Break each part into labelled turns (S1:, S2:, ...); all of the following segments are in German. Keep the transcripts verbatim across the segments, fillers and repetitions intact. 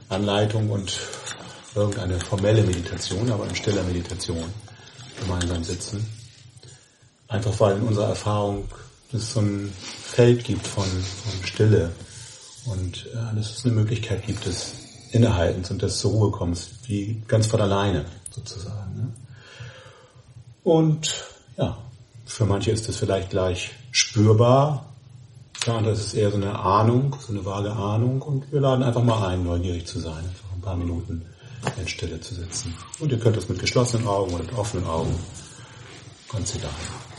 S1: Anleitung und irgendeine formelle Meditation, aber in stiller Meditation gemeinsam sitzen. Einfach weil in unserer Erfahrung es so ein Feld gibt von, von Stille und äh, dass es eine Möglichkeit gibt des Innehaltens und des zur Ruhe kommens, wie ganz von alleine sozusagen. Ne? Und ja, für manche ist das vielleicht gleich spürbar, für andere ist es eher so eine Ahnung, so eine vage Ahnung und wir laden einfach mal ein, neugierig zu sein, einfach ein paar Minuten in Stille zu sitzen. Und ihr könnt das mit geschlossenen Augen oder mit offenen Augen, ganz egal.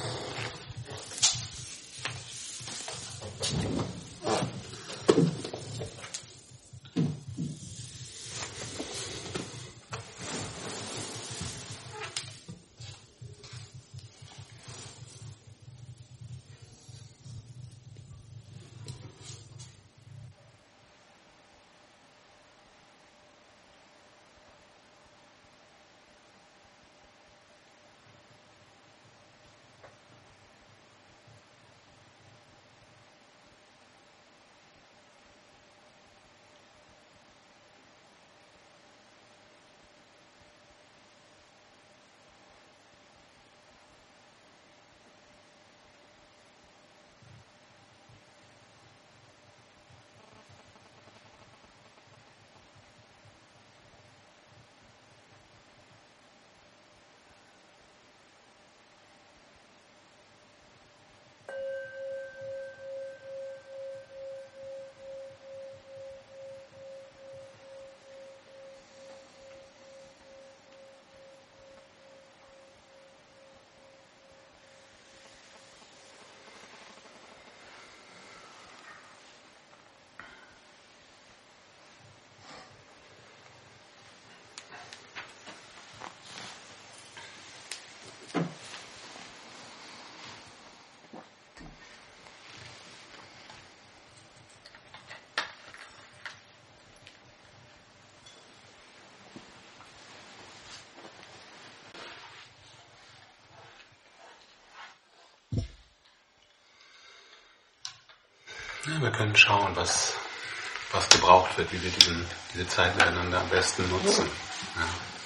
S1: Ja, wir können schauen, was, was gebraucht wird, wie wir diesen, diese Zeit miteinander am besten nutzen. Ja.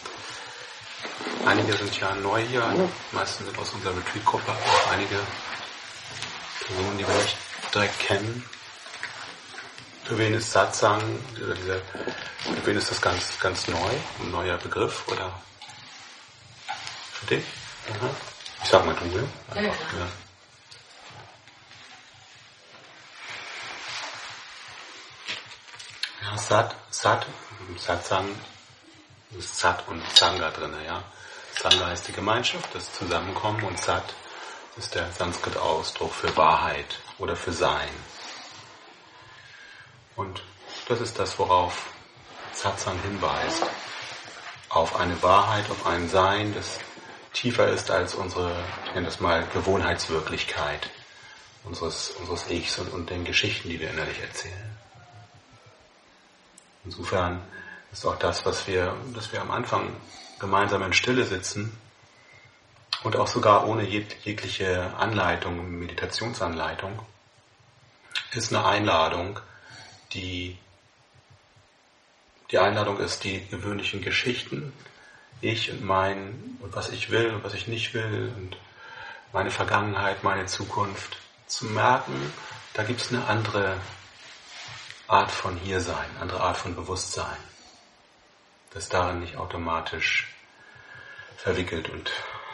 S1: Einige sind ja neu hier, die meisten sind aus unserer Retreat-Gruppe, auch einige Personen, die wir nicht direkt kennen. Für wen ist Satsang, oder diese, für wen ist das ganz, ganz neu, ein neuer Begriff, oder für dich? Aha. Ich sag mal du, ja? Einfach, ja. Ja, Sat, Sat, Satsang, ist Sat und Sangha drin, ja. Sangha ist die Gemeinschaft, das Zusammenkommen, und Sat ist der Sanskrit-Ausdruck für Wahrheit oder für Sein. Und das ist das, worauf Satsang hinweist. Auf eine Wahrheit, auf ein Sein, das tiefer ist als unsere, ich nenne das mal, Gewohnheitswirklichkeit unseres, unseres Ichs und, und den Geschichten, die wir innerlich erzählen. Insofern ist auch das, was wir, dass wir am Anfang gemeinsam in Stille sitzen und auch sogar ohne jeg- jegliche Anleitung, Meditationsanleitung, ist eine Einladung, die, die Einladung ist, die gewöhnlichen Geschichten, ich und mein, und was ich will und was ich nicht will und meine Vergangenheit, meine Zukunft zu merken, da gibt es eine andere Art von Hiersein, andere Art von Bewusstsein, das darin nicht automatisch verwickelt und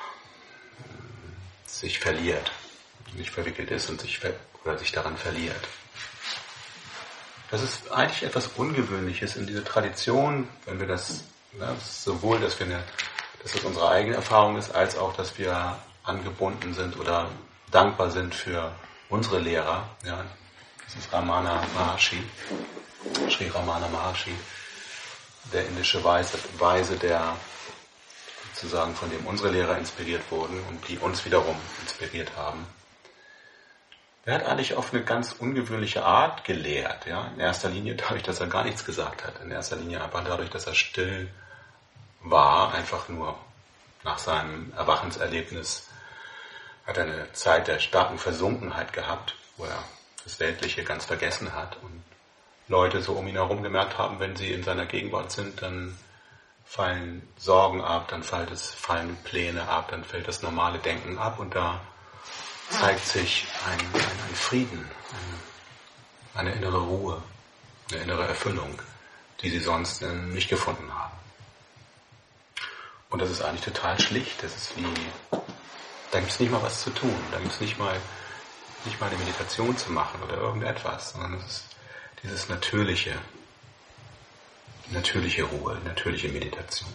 S1: sich verliert, nicht verwickelt ist und sich ver- oder sich daran verliert. Das ist eigentlich etwas Ungewöhnliches in dieser Tradition, wenn wir das, ja, sowohl, dass wir eine, dass es unsere eigene Erfahrung ist, als auch, dass wir angebunden sind oder dankbar sind für unsere Lehrer. Ja, das ist Ramana Maharshi, Sri Ramana Maharshi, der indische Weise, Weise, der sozusagen von dem unsere Lehrer inspiriert wurden und die uns wiederum inspiriert haben. Er hat eigentlich auf eine ganz ungewöhnliche Art gelehrt. Ja? In erster Linie dadurch, dass er gar nichts gesagt hat. In erster Linie einfach dadurch, dass er still war, einfach nur nach seinem Erwachenserlebnis hat er eine Zeit der starken Versunkenheit gehabt, wo er das Weltliche ganz vergessen hat und Leute so um ihn herum gemerkt haben, wenn sie in seiner Gegenwart sind, dann fallen Sorgen ab, dann fallen, es, fallen Pläne ab, dann fällt das normale Denken ab und da zeigt sich ein, ein, ein Frieden, eine, eine innere Ruhe, eine innere Erfüllung, die sie sonst nicht gefunden haben. Und das ist eigentlich total schlicht, das ist wie, da gibt es nicht mal was zu tun, da gibt es nicht mal, nicht mal eine Meditation zu machen oder irgendetwas, sondern es ist dieses natürliche, natürliche Ruhe, natürliche Meditation.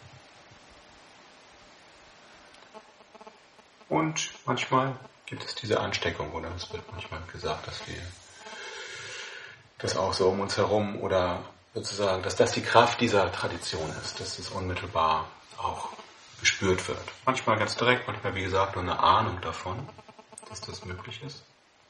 S1: Und manchmal gibt es diese Ansteckung, oder es wird manchmal gesagt, dass wir das auch so um uns herum oder sozusagen, dass das die Kraft dieser Tradition ist, dass es unmittelbar auch gespürt wird. Manchmal ganz direkt, manchmal wie gesagt nur eine Ahnung davon, dass das möglich ist.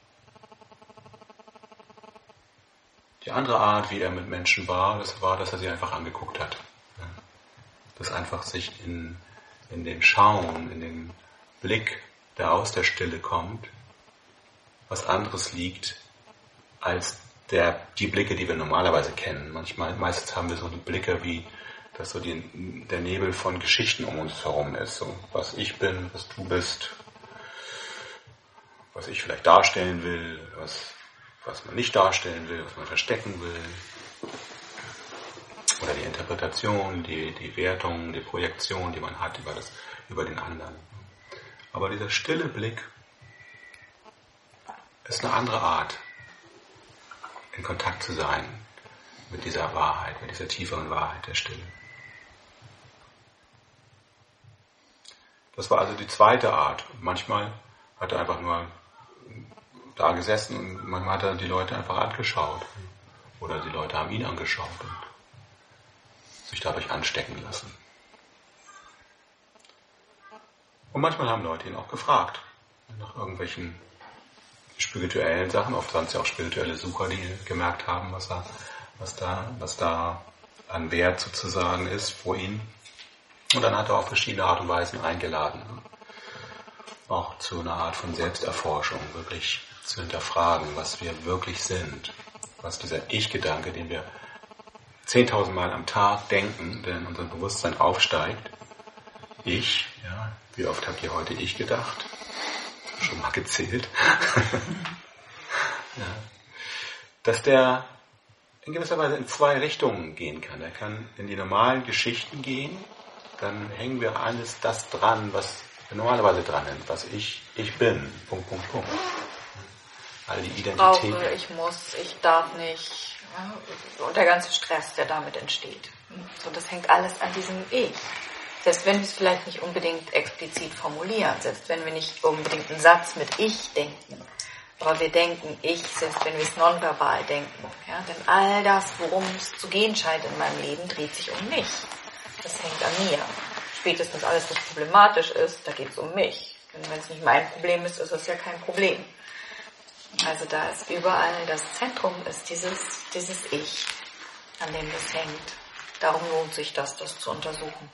S1: Die andere Art, wie er mit Menschen war, das war, dass er sie einfach angeguckt hat. Dass einfach sich in, in den Schauen, in den Blick, der aus der Stille kommt, was anderes liegt als der, die Blicke, die wir normalerweise kennen. Manchmal, meistens haben wir so die Blicke, wie dass so die, der Nebel von Geschichten um uns herum ist. So, was ich bin, was du bist, was ich vielleicht darstellen will, was, was man nicht darstellen will, was man verstecken will. Oder die Interpretation, die, die Wertung, die Projektion, die man hat über, das, über den anderen. Aber dieser stille Blick ist eine andere Art, in Kontakt zu sein mit dieser Wahrheit, mit dieser tieferen Wahrheit der Stille. Das war also die zweite Art. Manchmal hat er einfach nur da gesessen und manchmal hat er die Leute einfach angeschaut. Oder die Leute haben ihn angeschaut und sich dadurch anstecken lassen. Und manchmal haben Leute ihn auch gefragt, nach irgendwelchen spirituellen Sachen. Oft waren es ja auch spirituelle Sucher, die gemerkt haben, was da, was da, was da an Wert sozusagen ist vor ihnen. Und dann hat er auf verschiedene Art und Weisen eingeladen, auch zu einer Art von Selbsterforschung, wirklich zu hinterfragen, was wir wirklich sind, was dieser Ich-Gedanke, den wir zehntausend Mal am Tag denken, der in unserem Bewusstsein aufsteigt. Ich, ja, wie oft habt ihr heute ich gedacht? Schon mal gezählt. Ja. Dass der in gewisser Weise in zwei Richtungen gehen kann. Er kann in die normalen Geschichten gehen, dann hängen wir alles das dran, was wir normalerweise dran sind, was ich, ich bin, Punkt, Punkt, Punkt. All die Identität.
S2: Brauche, ich muss, ich darf nicht. Ja, und der ganze Stress, der damit entsteht. So, das hängt alles an diesem Ich. Selbst wenn wir es vielleicht nicht unbedingt explizit formulieren, selbst wenn wir nicht unbedingt einen Satz mit Ich denken, aber wir denken Ich, selbst wenn wir es nonverbal denken. Ja, denn all das, worum es zu gehen scheint in meinem Leben, dreht sich um mich. Das hängt an mir. Spätestens alles, was problematisch ist, da geht es um mich. Denn wenn es nicht mein Problem ist, ist es ja kein Problem. Also da ist überall, das Zentrum ist dieses, dieses Ich, an dem das hängt. Darum lohnt sich das, das zu untersuchen.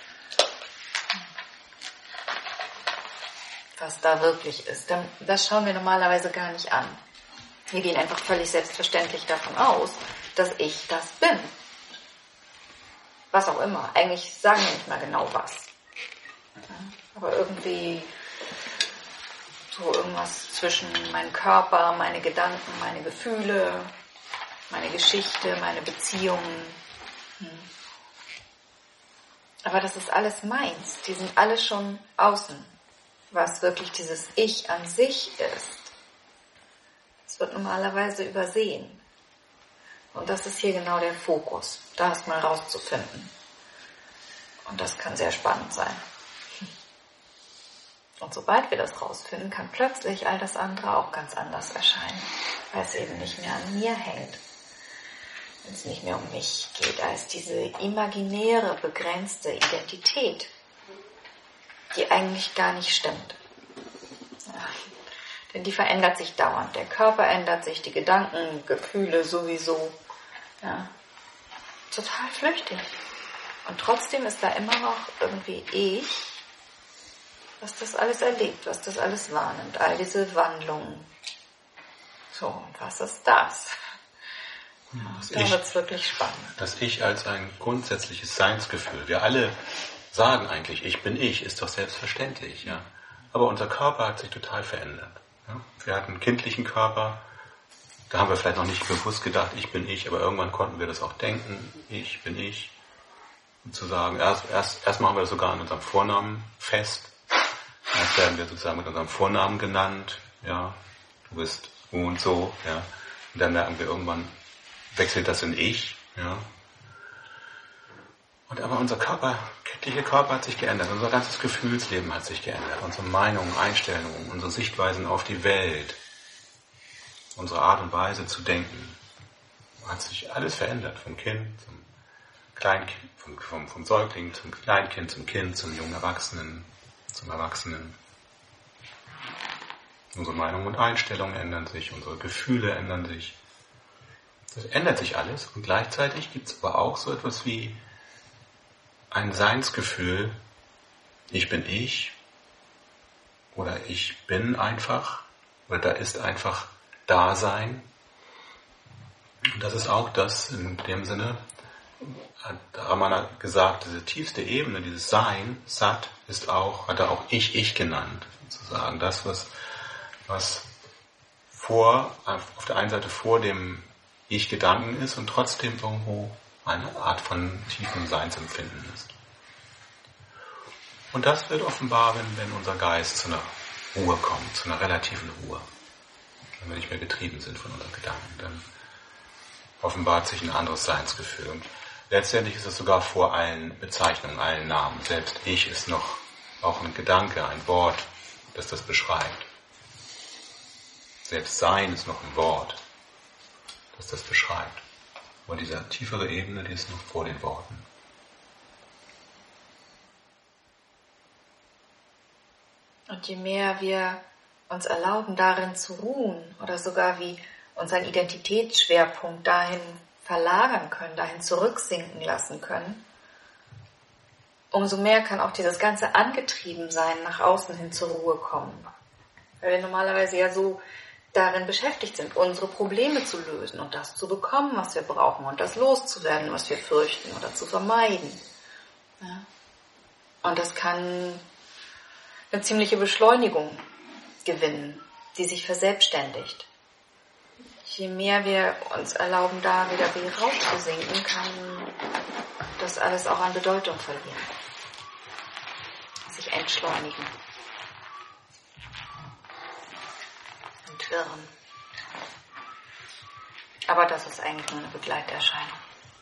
S2: Was da wirklich ist. Das schauen wir normalerweise gar nicht an. Wir gehen einfach völlig selbstverständlich davon aus, dass ich das bin. Was auch immer. Eigentlich sagen wir nicht mal genau was. Aber irgendwie so irgendwas zwischen meinem Körper, meine Gedanken, meine Gefühle, meine Geschichte, meine Beziehungen. Aber das ist alles meins. Die sind alle schon außen. Was wirklich dieses Ich an sich ist, das wird normalerweise übersehen. Und das ist hier genau der Fokus, da erstmal rauszufinden. Und das kann sehr spannend sein. Und sobald wir das rausfinden, kann plötzlich all das andere auch ganz anders erscheinen, weil es eben nicht mehr an mir hängt. Wenn es nicht mehr um mich geht, als diese imaginäre, begrenzte Identität, die eigentlich gar nicht stimmt. Ja. Denn die verändert sich dauernd. Der Körper ändert sich, die Gedanken, Gefühle sowieso. Ja. Total flüchtig. Und trotzdem ist da immer noch irgendwie ich, was das alles erlebt, was das alles wahrnimmt, all diese Wandlungen. So, und was ist das? Da wird es wirklich spannend.
S1: Das Ich als ein grundsätzliches Seinsgefühl. Wir alle sagen eigentlich, ich bin ich, ist doch selbstverständlich. Ja? Aber unser Körper hat sich total verändert. Ja? Wir hatten einen kindlichen Körper, da haben wir vielleicht noch nicht bewusst gedacht, ich bin ich, aber irgendwann konnten wir das auch denken, ich bin ich. Und zu sagen, erst, erst, erst machen wir das sogar an unserem Vornamen fest. Erst werden wir sozusagen mit unserem Vornamen genannt. Ja, du bist so und so. Ja. Und dann merken wir irgendwann, wechselt das in Ich. Ja. Und aber unser Körper, kindlicher Körper hat sich geändert. Unser ganzes Gefühlsleben hat sich geändert. Unsere Meinungen, Einstellungen, unsere Sichtweisen auf die Welt, unsere Art und Weise zu denken, hat sich alles verändert. Vom Kind zum Kleinkind, vom, vom, vom Säugling zum Kleinkind, zum Kind, zum jungen Erwachsenen, zum Erwachsenen. Unsere Meinungen und Einstellungen ändern sich, unsere Gefühle ändern sich. Das ändert sich alles und gleichzeitig gibt es aber auch so etwas wie ein Seinsgefühl, ich bin ich oder ich bin einfach oder da ist einfach Dasein. Und das ist auch das in dem Sinne, hat Ramana gesagt, diese tiefste Ebene, dieses Sein, Sat, ist auch, hat er auch Ich, Ich genannt, sozusagen. Das, was, was vor, auf der einen Seite vor dem Ich-Gedanken ist und trotzdem irgendwo eine Art von tiefem Seinsempfinden ist. Und das wird offenbar, wenn, wenn unser Geist zu einer Ruhe kommt, zu einer relativen Ruhe. Wenn wir nicht mehr getrieben sind von unseren Gedanken, dann offenbart sich ein anderes Seinsgefühl. Und letztendlich ist es sogar vor allen Bezeichnungen, allen Namen. Selbst Ich ist noch auch ein Gedanke, ein Wort, das das beschreibt. Selbst Sein ist noch ein Wort, das das beschreibt. Aber diese tiefere Ebene, die ist noch vor den Worten.
S2: Und je mehr wir uns erlauben, darin zu ruhen oder sogar wie unseren Identitätsschwerpunkt dahin verlagern können, dahin zurücksinken lassen können, umso mehr kann auch dieses ganze Angetriebensein nach außen hin zur Ruhe kommen. Weil wir normalerweise ja so darin beschäftigt sind, unsere Probleme zu lösen und das zu bekommen, was wir brauchen und das loszuwerden, was wir fürchten oder zu vermeiden. Ja. Und das kann eine ziemliche Beschleunigung gewinnen, die sich verselbstständigt. Je mehr wir uns erlauben, da wieder wie rauszusinken, kann das alles auch an Bedeutung verlieren. Sich entschleunigen. Entwirren. Aber das ist eigentlich nur eine Begleiterscheinung.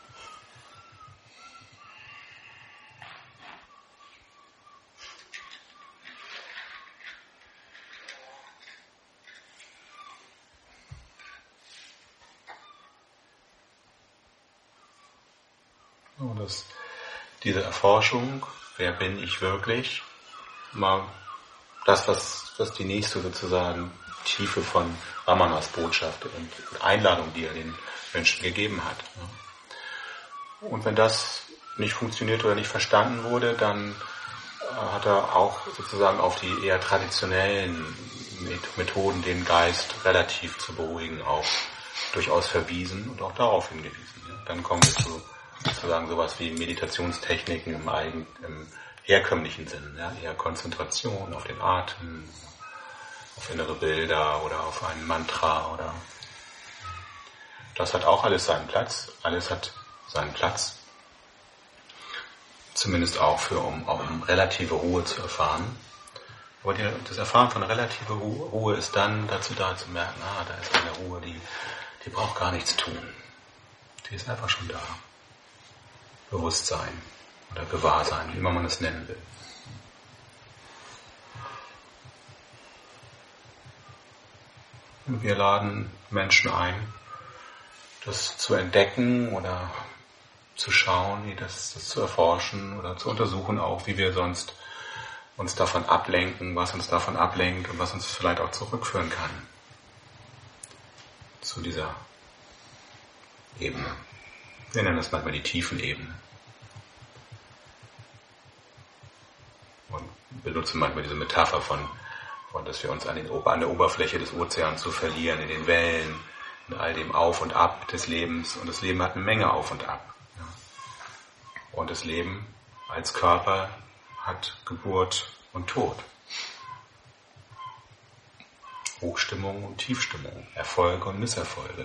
S1: Dass diese Erforschung, wer bin ich wirklich, mal das, was, was die nächste sozusagen Tiefe von Ramanas Botschaft und Einladung, die er den Menschen gegeben hat. Und wenn das nicht funktioniert oder nicht verstanden wurde, dann hat er auch sozusagen auf die eher traditionellen Methoden, den Geist relativ zu beruhigen, auch durchaus verwiesen und auch darauf hingewiesen. Dann kommen wir zu sozusagen sowas wie Meditationstechniken im, eigen, im herkömmlichen Sinn, ja, eher Konzentration auf den Atem, auf innere Bilder oder auf ein Mantra oder das hat auch alles seinen Platz, alles hat seinen Platz, zumindest auch für um, um relative Ruhe zu erfahren. Aber die, das Erfahren von relativer Ruhe, Ruhe ist dann dazu da zu merken, ah, da ist eine Ruhe, die, die braucht gar nichts tun, die ist einfach schon da. Bewusstsein oder Gewahrsein, wie immer man es nennen will. Und wir laden Menschen ein, das zu entdecken oder zu schauen, das, das zu erforschen oder zu untersuchen auch, wie wir sonst uns davon ablenken, was uns davon ablenkt und was uns vielleicht auch zurückführen kann zu dieser Ebene. Wir nennen das manchmal die Tiefenebene. Und benutzen manchmal diese Metapher von, von dass wir uns an, den, an der Oberfläche des Ozeans so verlieren, in den Wellen, in all dem Auf und Ab des Lebens. Und das Leben hat eine Menge Auf und Ab. Ja. Und das Leben als Körper hat Geburt und Tod. Hochstimmung und Tiefstimmung, Erfolge und Misserfolge.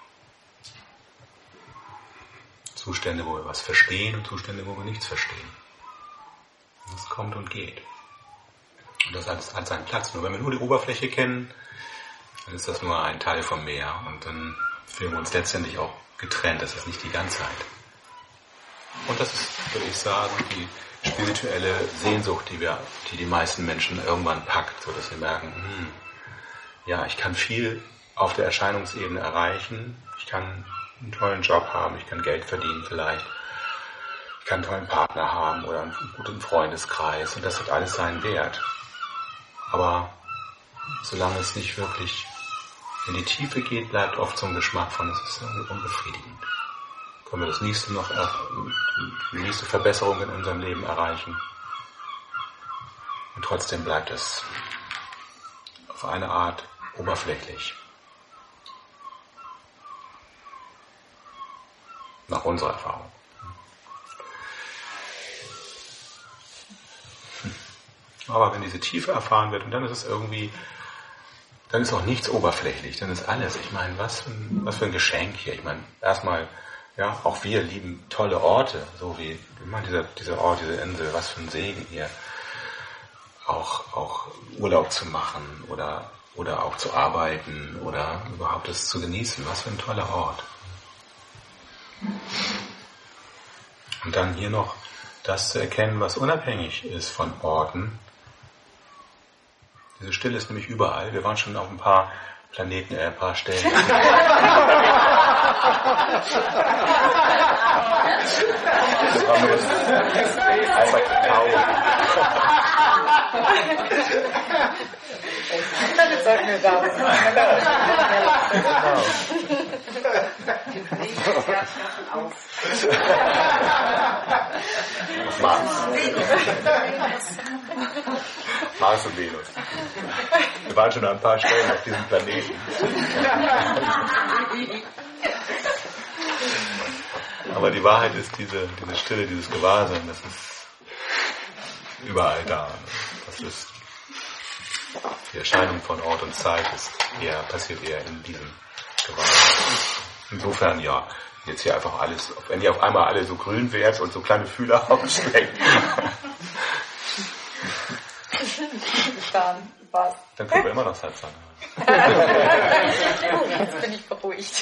S1: Zustände, wo wir was verstehen und Zustände, wo wir nichts verstehen. Das kommt und geht. Und das alles hat seinen Platz. Nur wenn wir nur die Oberfläche kennen, dann ist das nur ein Teil vom Meer. Und dann fühlen wir uns letztendlich auch getrennt. Das ist nicht die Ganzheit. Und das ist, würde ich sagen, die spirituelle Sehnsucht, die wir, die die meisten Menschen irgendwann packt, so dass wir merken, hm, ja, ich kann viel auf der Erscheinungsebene erreichen. Ich kann einen tollen Job haben, ich kann Geld verdienen vielleicht. Ich kann einen tollen Partner haben oder einen guten Freundeskreis. Und das hat alles seinen Wert. Aber solange es nicht wirklich in die Tiefe geht, bleibt oft so ein Geschmack von, es ist irgendwie unbefriedigend. Können wir das nächste noch, die nächste Verbesserung in unserem Leben erreichen. Und trotzdem bleibt es auf eine Art oberflächlich. Nach unserer Erfahrung. Aber wenn diese Tiefe erfahren wird, und dann ist es irgendwie, dann ist auch nichts oberflächlich, dann ist alles. Ich meine, was für ein, was für ein Geschenk hier. Ich meine, erstmal, ja, auch wir lieben tolle Orte, so wie, ich meine, dieser, dieser Ort, diese Insel, was für ein Segen hier. Auch, auch Urlaub zu machen oder, oder auch zu arbeiten oder überhaupt es zu genießen. Was für ein toller Ort. Und dann hier noch das zu erkennen, was unabhängig ist von Orten. Diese Stille ist nämlich überall. Wir waren schon auf ein paar Planeten, äh, ein paar Stellen. Das haben wir jetzt einfach getaucht.
S2: Das sollten wir da
S1: Mars. Mars und Venus. Wir waren schon an ein paar Stellen auf diesem Planeten. Aber die Wahrheit ist diese, diese Stille, dieses Gewahrsein, das ist überall da. Das ist die Erscheinung von Ort und Zeit ist eher, passiert eher in diesem Gewahrsein. Insofern, ja, jetzt hier einfach alles, wenn ihr auf einmal alle so grün wärt und so kleine Fühler ausstreckt.
S2: Dann was?
S1: Dann können wir immer noch Satsang haben.
S2: Jetzt bin ich beruhigt.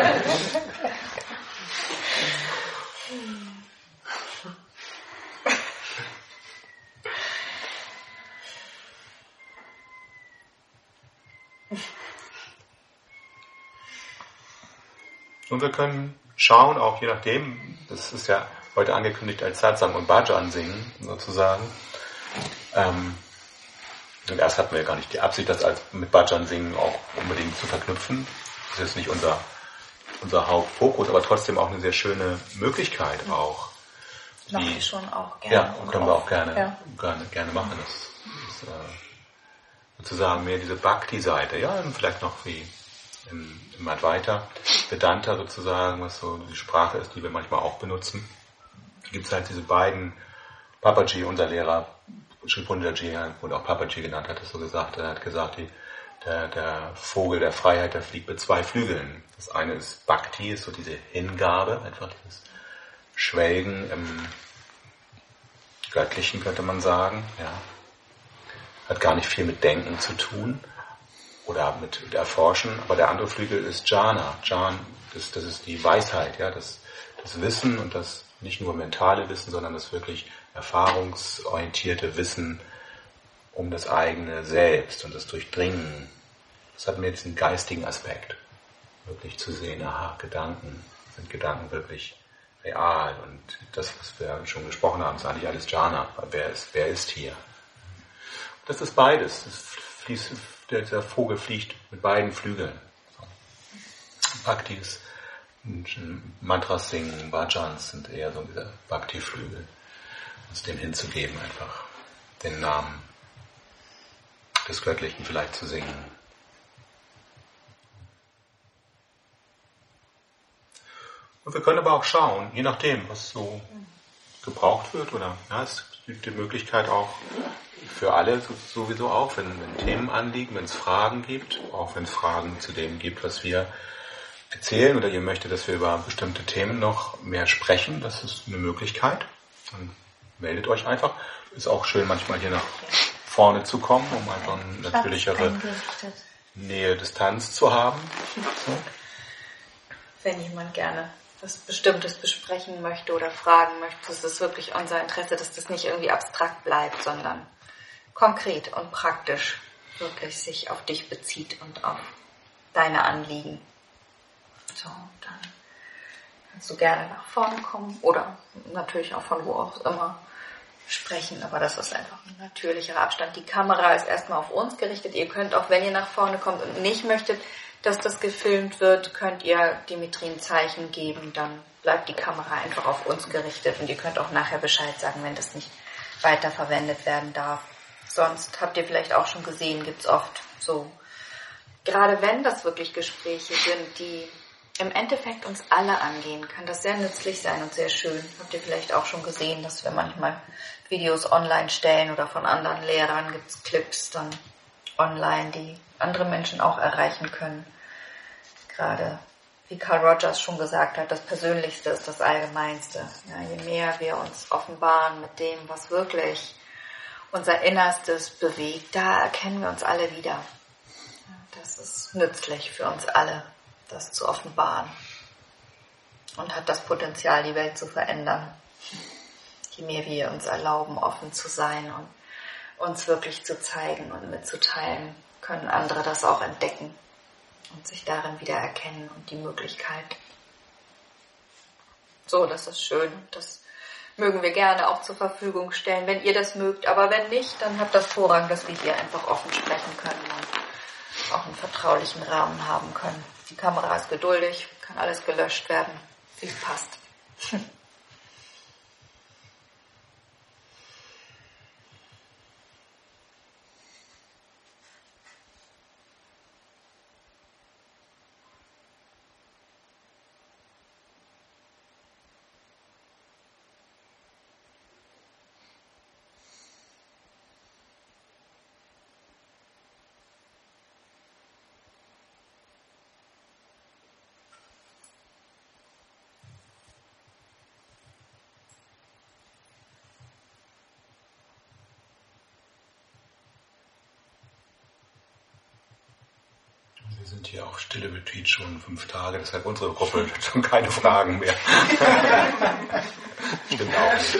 S1: Und wir können schauen, auch je nachdem, das ist ja heute angekündigt als Satsang und Bhajan singen, sozusagen. Ähm, und erst hatten wir ja gar nicht die Absicht, das als mit Bhajan singen auch unbedingt zu verknüpfen. Das ist nicht unser, unser Hauptfokus, aber trotzdem auch eine sehr schöne Möglichkeit auch.
S2: Mache ich schon auch gerne.
S1: Ja, können wir auch gerne,
S2: ja.
S1: gerne, gerne machen. Das ist äh, sozusagen mehr diese Bhakti-Seite, ja, und vielleicht noch wie im, im Advaita, Vedanta sozusagen, was so die Sprache ist, die wir manchmal auch benutzen. Da gibt es halt diese beiden, Papaji, unser Lehrer, Sri Punjaji, wurde auch Papaji genannt, hat es so gesagt, er hat gesagt, die, der, der Vogel der Freiheit, der fliegt mit zwei Flügeln. Das eine ist Bhakti, ist so diese Hingabe, einfach dieses Schwelgen im Göttlichen, könnte man sagen, ja. Hat gar nicht viel mit Denken zu tun oder mit, mit Erforschen, aber der andere Flügel ist Jhana. Jhana, das, das ist die Weisheit, ja, das, das Wissen und das nicht nur mentale Wissen, sondern das wirklich erfahrungsorientierte Wissen um das eigene Selbst und das Durchdringen. Das hat mir jetzt einen geistigen Aspekt, wirklich zu sehen, aha, Gedanken, sind Gedanken wirklich real und das, was wir schon gesprochen haben, ist eigentlich alles Jhana. Wer ist, wer ist hier? Das ist beides. Das fließt, der, der Vogel fliegt mit beiden Flügeln. Bhaktis, Mantras singen, Bhajans sind eher so dieser Bhakti-Flügel. Uns dem hinzugeben, einfach den Namen des Göttlichen vielleicht zu singen. Und wir können aber auch schauen, je nachdem, was so gebraucht wird, oder ja, es gibt die Möglichkeit auch für alle sowieso auch, wenn, wenn Themen anliegen, wenn es Fragen gibt, auch wenn es Fragen zu dem gibt, was wir erzählen, oder ihr möchtet, dass wir über bestimmte Themen noch mehr sprechen, das ist eine Möglichkeit. Dann meldet euch einfach. Ist auch schön, manchmal hier nach vorne zu kommen, um einfach eine natürlichere Nähe, Distanz zu haben. So.
S2: Wenn jemand gerne was Bestimmtes besprechen möchte oder fragen möchte, ist es wirklich unser Interesse, dass das nicht irgendwie abstrakt bleibt, sondern konkret und praktisch wirklich sich auf dich bezieht und auf deine Anliegen. So, dann kannst du gerne nach vorne kommen oder natürlich auch von wo auch immer sprechen, aber das ist einfach ein natürlicher Abstand. Die Kamera ist erstmal auf uns gerichtet. Ihr könnt auch, wenn ihr nach vorne kommt und nicht möchtet, dass das gefilmt wird, könnt ihr Dimitri ein Zeichen geben, dann bleibt die Kamera einfach auf uns gerichtet und ihr könnt auch nachher Bescheid sagen, wenn das nicht weiter verwendet werden darf. Sonst habt ihr vielleicht auch schon gesehen, gibt es oft so, gerade wenn das wirklich Gespräche sind, die im Endeffekt uns alle angehen, kann das sehr nützlich sein und sehr schön. Habt ihr vielleicht auch schon gesehen, dass wir manchmal Videos online stellen oder von anderen Lehrern gibt es Clips dann online, die andere Menschen auch erreichen können. Gerade wie Carl Rogers schon gesagt hat, das Persönlichste ist das Allgemeinste. Ja, je mehr wir uns offenbaren mit dem, was wirklich unser Innerstes bewegt, da erkennen wir uns alle wieder. Ja, das ist nützlich für uns alle, das zu offenbaren. Und hat das Potenzial, die Welt zu verändern. Je mehr wir uns erlauben, offen zu sein und uns wirklich zu zeigen und mitzuteilen, können andere das auch entdecken und sich darin wieder erkennen und die Möglichkeit. So, das ist schön. Das mögen wir gerne auch zur Verfügung stellen, wenn ihr das mögt. Aber wenn nicht, dann habt das Vorrang, dass wir hier einfach offen sprechen können und auch einen vertraulichen Rahmen haben können. Die Kamera ist geduldig, kann alles gelöscht werden, wie es passt.
S1: Wir sind hier auf Stille Retreat schon fünf Tage, deshalb unsere Gruppe hat schon keine Fragen mehr. Stimmt auch nicht.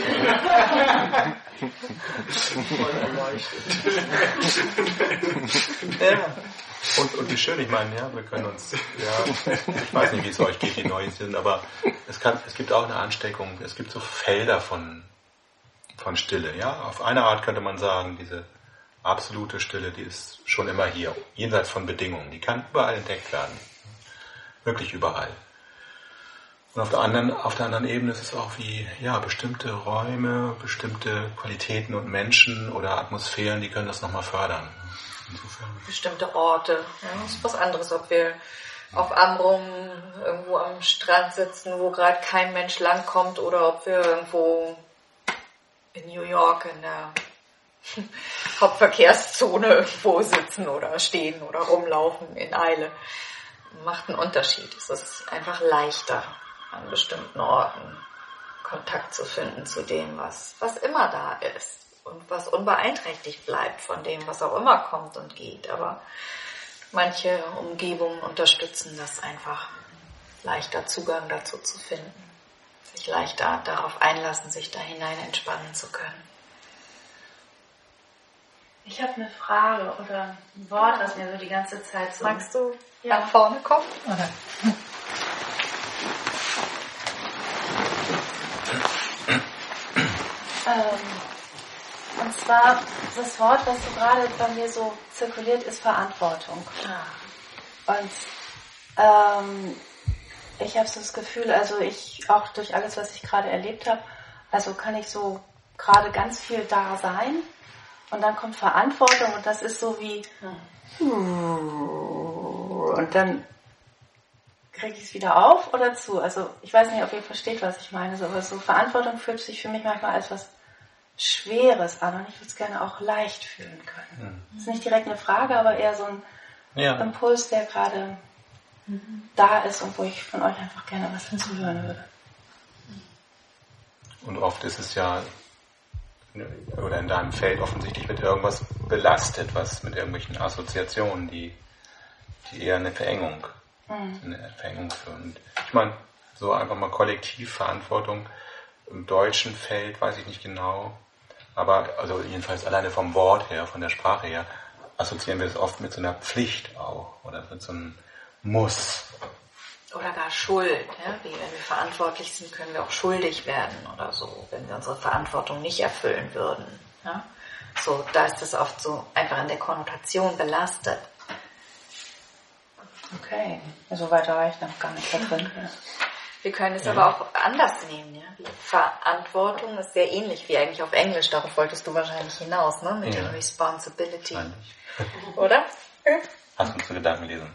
S1: Voll erleuchtet. Ja. Und, und wie schön, ich meine, ja, wir können uns, ja, ich weiß nicht, wie es euch geht, die neu sind, aber es, kann, es gibt auch eine Ansteckung, es gibt so Felder von, von Stille, ja. Auf eine Art könnte man sagen, diese absolute Stille, die ist schon immer hier, jenseits von Bedingungen. Die kann überall entdeckt werden. Wirklich überall. Und auf der anderen, auf der anderen Ebene ist es auch wie, ja, bestimmte Räume, bestimmte Qualitäten und Menschen oder Atmosphären, die können das nochmal fördern. Insofern.
S2: Bestimmte Orte. Ja, das ist was anderes, ob wir auf Amrum irgendwo am Strand sitzen, wo gerade kein Mensch langkommt, oder ob wir irgendwo in New York in der Hauptverkehrszone irgendwo sitzen oder stehen oder rumlaufen in Eile. Macht einen Unterschied. Es ist einfach leichter, an bestimmten Orten Kontakt zu finden zu dem, was, was immer da ist und was unbeeinträchtigt bleibt von dem, was auch immer kommt und geht. Aber manche Umgebungen unterstützen das einfach, leichter Zugang dazu zu finden, sich leichter darauf einlassen, sich da hinein entspannen zu können.
S3: Ich habe eine Frage oder ein Wort, was mir so die ganze Zeit so...
S2: Magst du
S3: ja.
S2: nach vorne kommen?
S3: Okay. ähm, und zwar, das Wort, was so gerade bei mir so zirkuliert, ist Verantwortung. Und ähm, ich habe so das Gefühl, also ich, auch durch alles, was ich gerade erlebt habe, also kann ich so gerade ganz viel da sein. Und dann kommt Verantwortung und das ist so wie und dann kriege ich es wieder auf oder zu? Also ich weiß nicht, ob ihr versteht, was ich meine, so, aber so Verantwortung fühlt sich für mich manchmal als was Schweres an und ich würde es gerne auch leicht fühlen können. Mhm. Das ist nicht direkt eine Frage, aber eher so ein ja. Impuls, der gerade mhm. da ist und wo ich von euch einfach gerne was dazu hören würde.
S1: Und oft ist es ja, oder in deinem Feld offensichtlich mit irgendwas belastet, was mit irgendwelchen Assoziationen, die, die eher eine Verengung, mhm. eine Verengung führen. Ich meine, so einfach mal Kollektivverantwortung im deutschen Feld, weiß ich nicht genau, aber also jedenfalls alleine vom Wort her, von der Sprache her, assoziieren wir es oft mit so einer Pflicht auch oder mit so einem Muss.
S2: Oder gar Schuld. Ja? Wie wenn wir verantwortlich sind, können wir auch schuldig werden oder so, wenn wir unsere Verantwortung nicht erfüllen würden. Ja? So, da ist das oft so einfach in der Konnotation belastet.
S3: Okay, so weiter war ich noch gar nicht da drin. Ja.
S2: Wir können es ja. aber auch anders nehmen. Ja? Die Verantwortung ist sehr ähnlich wie eigentlich auf Englisch. Darauf wolltest du wahrscheinlich hinaus, ne? Mit ja. der Responsibility. Oder?
S1: Hast du uns zu Gedanken lesen?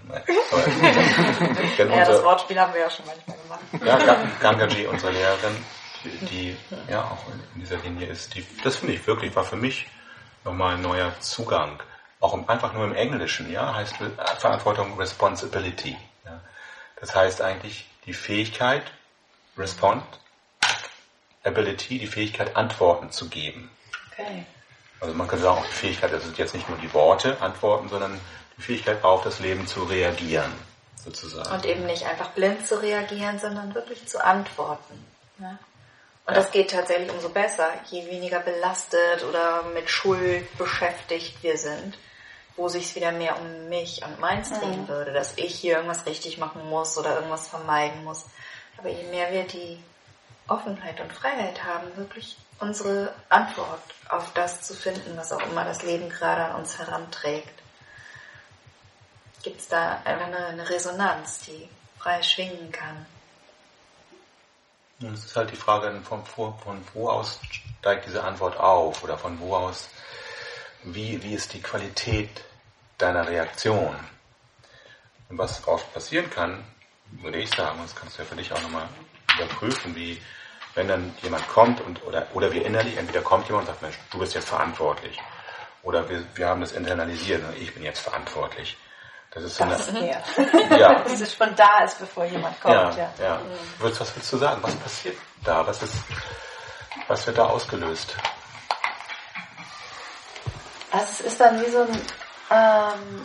S2: Ja, das Wortspiel haben wir ja schon manchmal gemacht.
S1: Ja, Gangaji, unsere Lehrerin, die ja auch in dieser Linie ist, die, das finde ich wirklich, war für mich nochmal ein neuer Zugang. Auch im, einfach nur im Englischen, ja, heißt Verantwortung Responsibility. Ja. Das heißt eigentlich die Fähigkeit, Respond, Ability, die Fähigkeit, Antworten zu geben.
S3: Okay.
S1: Also man könnte sagen, auch die Fähigkeit, das sind jetzt nicht nur die Worte, Antworten, sondern die Fähigkeit, auf das Leben zu reagieren, sozusagen.
S2: Und eben nicht einfach blind zu reagieren, sondern wirklich zu antworten. Ne? Und ja. das geht tatsächlich umso besser, je weniger belastet oder mit Schuld beschäftigt wir sind, wo sich es wieder mehr um mich und meins drehen mhm. würde, dass ich hier irgendwas richtig machen muss oder irgendwas vermeiden muss. Aber je mehr wir die Offenheit und Freiheit haben, wirklich unsere Antwort auf das zu finden, was auch immer das Leben gerade an uns heranträgt, gibt es da einfach eine, eine Resonanz, die frei schwingen kann.
S1: Es ist halt die Frage, von, von wo aus steigt diese Antwort auf oder von wo aus, wie, wie ist die Qualität deiner Reaktion? Und was oft passieren kann, würde ich sagen, das kannst du ja für dich auch nochmal überprüfen, wie wenn dann jemand kommt und oder, oder wir innerlich, entweder kommt jemand und sagt, Mensch, du bist jetzt verantwortlich. Oder wir, wir haben das internalisiert, ich bin jetzt verantwortlich. Das ist so
S3: das
S1: eine,
S3: ist ja. Dass es schon da ist, bevor jemand kommt.
S1: Ja,
S3: ja.
S1: ja. Mhm. Was willst du sagen? Was passiert da? Was ist, was wird da ausgelöst?
S3: Also es ist dann wie so ein, ähm,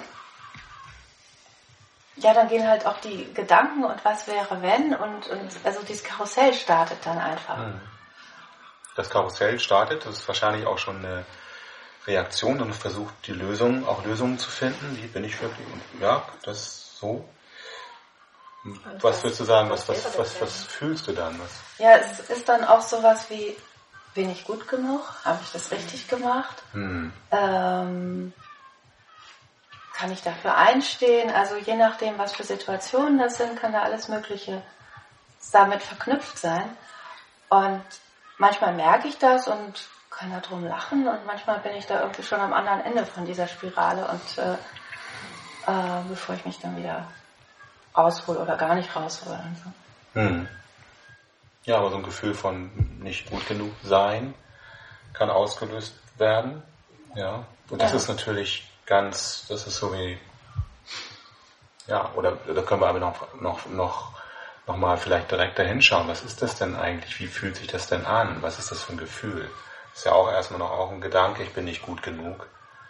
S3: ja, dann gehen halt auch die Gedanken und was wäre wenn und, und also dieses Karussell startet dann einfach.
S1: Das Karussell startet, das ist wahrscheinlich auch schon eine Reaktion und versucht die Lösung, auch Lösungen zu finden. Wie bin ich wirklich? Ja, das ist so. Was würdest du sagen? Was, was, was, was fühlst du dann? Was?
S3: Ja, es ist dann auch sowas wie, bin ich gut genug? Habe ich das richtig gemacht? Hm. Ähm, kann ich dafür einstehen? Also je nachdem, was für Situationen das sind, kann da alles Mögliche damit verknüpft sein. Und manchmal merke ich das und kann da drum lachen und manchmal bin ich da irgendwie schon am anderen Ende von dieser Spirale und äh, äh, bevor ich mich dann wieder raushole oder gar nicht raushole. Und so.
S1: Hm. Ja, aber so ein Gefühl von nicht gut genug sein kann ausgelöst werden. Ja. Und das ja. ist natürlich ganz, das ist so wie, ja, oder da können wir aber noch, noch, noch, noch mal vielleicht direkt dahin schauen. Was ist das denn eigentlich? Wie fühlt sich das denn an? Was ist das für ein Gefühl? Das ist ja auch erstmal noch auch ein Gedanke, ich bin nicht gut genug.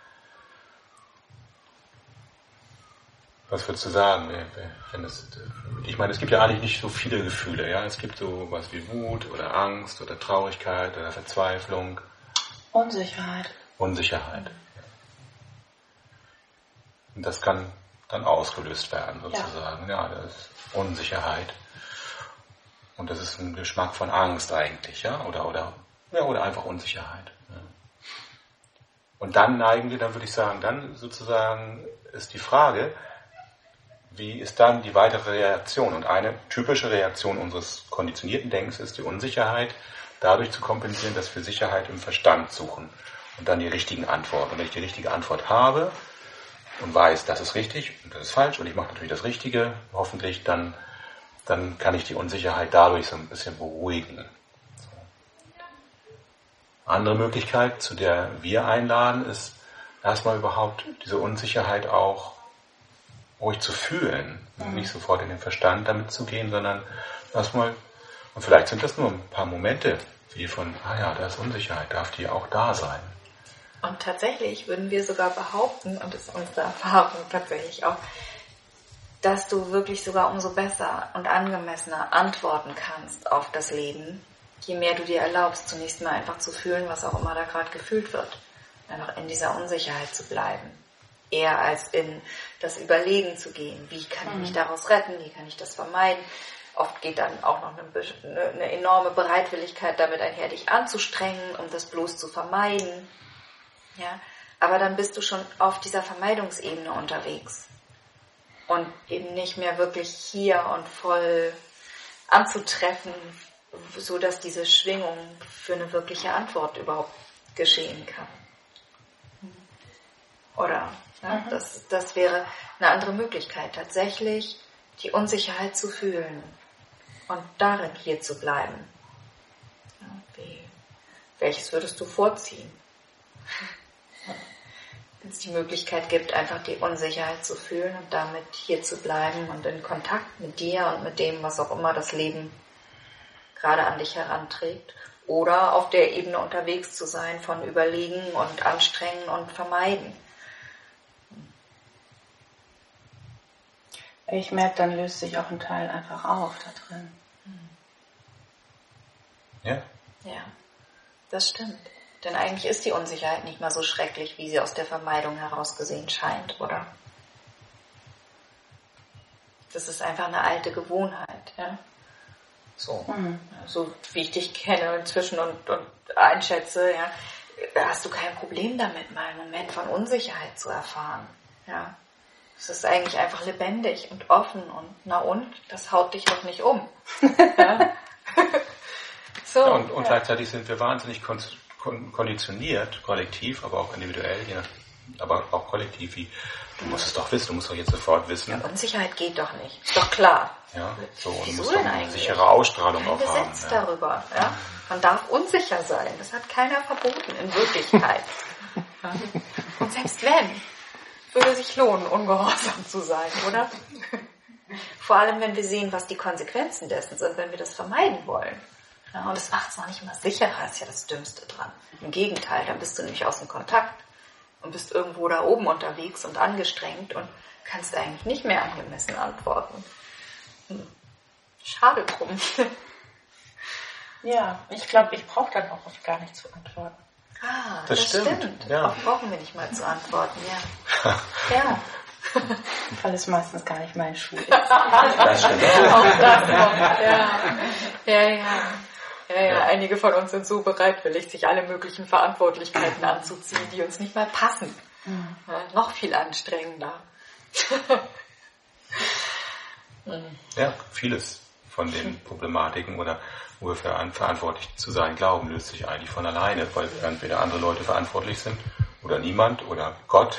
S1: Was würdest du sagen? Wenn es, ich meine, es gibt ja eigentlich nicht so viele Gefühle. Ja? Es gibt so was wie Wut oder Angst oder Traurigkeit oder Verzweiflung.
S3: Unsicherheit.
S1: Unsicherheit. Und das kann dann ausgelöst werden, sozusagen. Ja, ja, das ist Unsicherheit. Und das ist ein Geschmack von Angst eigentlich, ja, oder, oder, ja, oder einfach Unsicherheit. Ja. Und dann neigen wir, dann würde ich sagen, dann sozusagen ist die Frage, wie ist dann die weitere Reaktion? Und eine typische Reaktion unseres konditionierten Denkens ist die Unsicherheit, dadurch zu kompensieren, dass wir Sicherheit im Verstand suchen und dann die richtigen Antworten. Und wenn ich die richtige Antwort habe und weiß, das ist richtig und das ist falsch und ich mache natürlich das Richtige, hoffentlich, dann dann kann ich die Unsicherheit dadurch so ein bisschen beruhigen. So. Andere Möglichkeit, zu der wir einladen, ist erstmal überhaupt diese Unsicherheit auch ruhig zu fühlen. Mhm. Nicht sofort in den Verstand damit zu gehen, sondern erstmal, und vielleicht sind das nur ein paar Momente, wie von, ah ja, da ist Unsicherheit, darf die auch da sein.
S2: Und tatsächlich würden wir sogar behaupten, und das ist unsere Erfahrung tatsächlich auch, dass du wirklich sogar umso besser und angemessener antworten kannst auf das Leben, je mehr du dir erlaubst, zunächst mal einfach zu fühlen, was auch immer da gerade gefühlt wird. Einfach in dieser Unsicherheit zu bleiben. Eher als in das Überlegen zu gehen. Wie kann ich mich daraus retten? Wie kann ich das vermeiden? Oft geht dann auch noch eine, eine enorme Bereitwilligkeit damit einher, dich anzustrengen, um das bloß zu vermeiden. Ja? Aber dann bist du schon auf dieser Vermeidungsebene unterwegs. Und eben nicht mehr wirklich hier und voll anzutreffen, so dass diese Schwingung für eine wirkliche Antwort überhaupt geschehen kann. Oder ja, mhm. das, das wäre eine andere Möglichkeit, tatsächlich die Unsicherheit zu fühlen und darin hier zu bleiben. Ja, wie, welches würdest du vorziehen? Wenn es die Möglichkeit gibt, einfach die Unsicherheit zu fühlen und damit hier zu bleiben und in Kontakt mit dir und mit dem, was auch immer das Leben gerade an dich heranträgt. Oder auf der Ebene unterwegs zu sein von Überlegen und Anstrengen und Vermeiden.
S3: Ich merke, dann löst sich auch ein Teil einfach auf da drin.
S1: Ja?
S2: Ja, das stimmt. Denn eigentlich ist die Unsicherheit nicht mal so schrecklich, wie sie aus der Vermeidung heraus gesehen scheint, oder? Das ist einfach eine alte Gewohnheit, ja? So, mhm. so wie ich dich kenne inzwischen und, und einschätze, ja, hast du kein Problem damit, mal einen Moment von Unsicherheit zu erfahren, ja? Es ist eigentlich einfach lebendig und offen und na und, das haut dich doch nicht um. Ja? So,
S1: ja, und, und
S2: ja.
S1: Gleichzeitig sind wir wahnsinnig kon- kon- konditioniert, kollektiv, aber auch individuell, ja, aber auch kollektiv, wie, du musst es doch wissen, du musst doch jetzt sofort wissen.
S2: Ja, Unsicherheit geht doch nicht, ist doch klar.
S1: Ja, so, und
S2: Wieso
S1: muss doch
S2: denn
S1: eine
S2: eigentlich?
S1: sichere Ausstrahlung
S2: Kein
S1: auch haben.
S2: Gesetz
S1: Ja.
S2: darüber, ja. Man darf unsicher sein, das hat keiner verboten in Wirklichkeit. Ja. Und selbst wenn, würde sich lohnen, ungehorsam zu sein, oder? Vor allem, wenn wir sehen, was die Konsequenzen dessen sind, wenn wir das vermeiden wollen. Ja, und das macht es noch nicht mal sicherer, ist ja das Dümmste dran. Im Gegenteil, dann bist du nämlich aus dem Kontakt und bist irgendwo da oben unterwegs und angestrengt und kannst eigentlich nicht mehr angemessen antworten. Hm. Schade drum.
S3: Ja, ich glaube, ich brauche dann auch oft gar nicht zu antworten.
S2: Ah,
S1: das,
S2: das
S1: stimmt.
S2: stimmt.
S1: Ja.
S2: Auch brauchen wir nicht mal zu antworten, ja. Ja.
S3: Weil es meistens gar nicht mein Schuh ist.
S1: Das stimmt.
S2: Auch das kommt, ja. Ja, ja. Ja, ja, einige von uns sind so bereitwillig, sich alle möglichen Verantwortlichkeiten anzuziehen, die uns nicht mal passen. Mhm. Ja, noch viel anstrengender.
S1: Ja, vieles von den Problematiken oder wo wir für verantwortlich zu sein glauben, löst sich eigentlich von alleine, weil entweder andere Leute verantwortlich sind oder niemand oder Gott.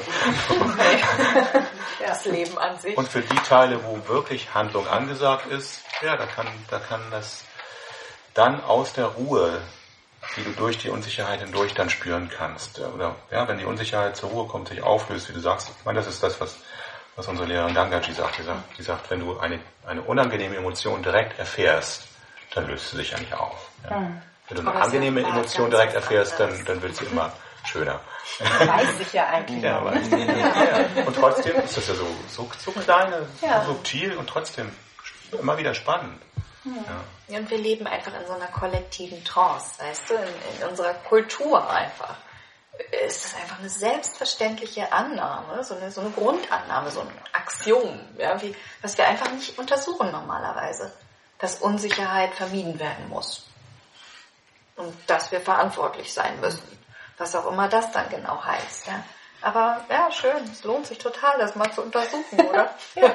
S2: Das Leben an sich.
S1: Und für die Teile, wo wirklich Handlung angesagt ist, ja, da kann, da kann das dann aus der Ruhe, die du durch die Unsicherheit hindurch dann spüren kannst, oder ja, wenn die Unsicherheit zur Ruhe kommt, sich auflöst, wie du sagst, ich meine, das ist das, was, was unsere Lehrerin Gangaji sagt. Die sagt, die sagt, wenn du eine, eine unangenehme Emotion direkt erfährst, dann löst sie sich eigentlich auf. Ja. Mhm. Wenn du eine
S2: Aber
S1: angenehme Emotion direkt erfährst, dann, dann wird sie immer schöner.
S3: Weiß ich ja eigentlich
S1: ja,
S3: auch.
S1: Ja. Und trotzdem ist das ja so, so, so kleine,
S3: ja.
S1: so subtil und trotzdem immer wieder spannend.
S2: Mhm. Ja. Und wir leben einfach in so einer kollektiven Trance, weißt du, in, in unserer Kultur einfach. Ist das einfach eine selbstverständliche Annahme, so eine, so eine Grundannahme, so ein Axiom, ja, wie, was wir einfach nicht untersuchen normalerweise, dass Unsicherheit vermieden werden muss. Und dass wir verantwortlich sein müssen, was auch immer das dann genau heißt. Ja. Aber ja, schön, es lohnt sich total, das mal zu untersuchen, oder? Ja.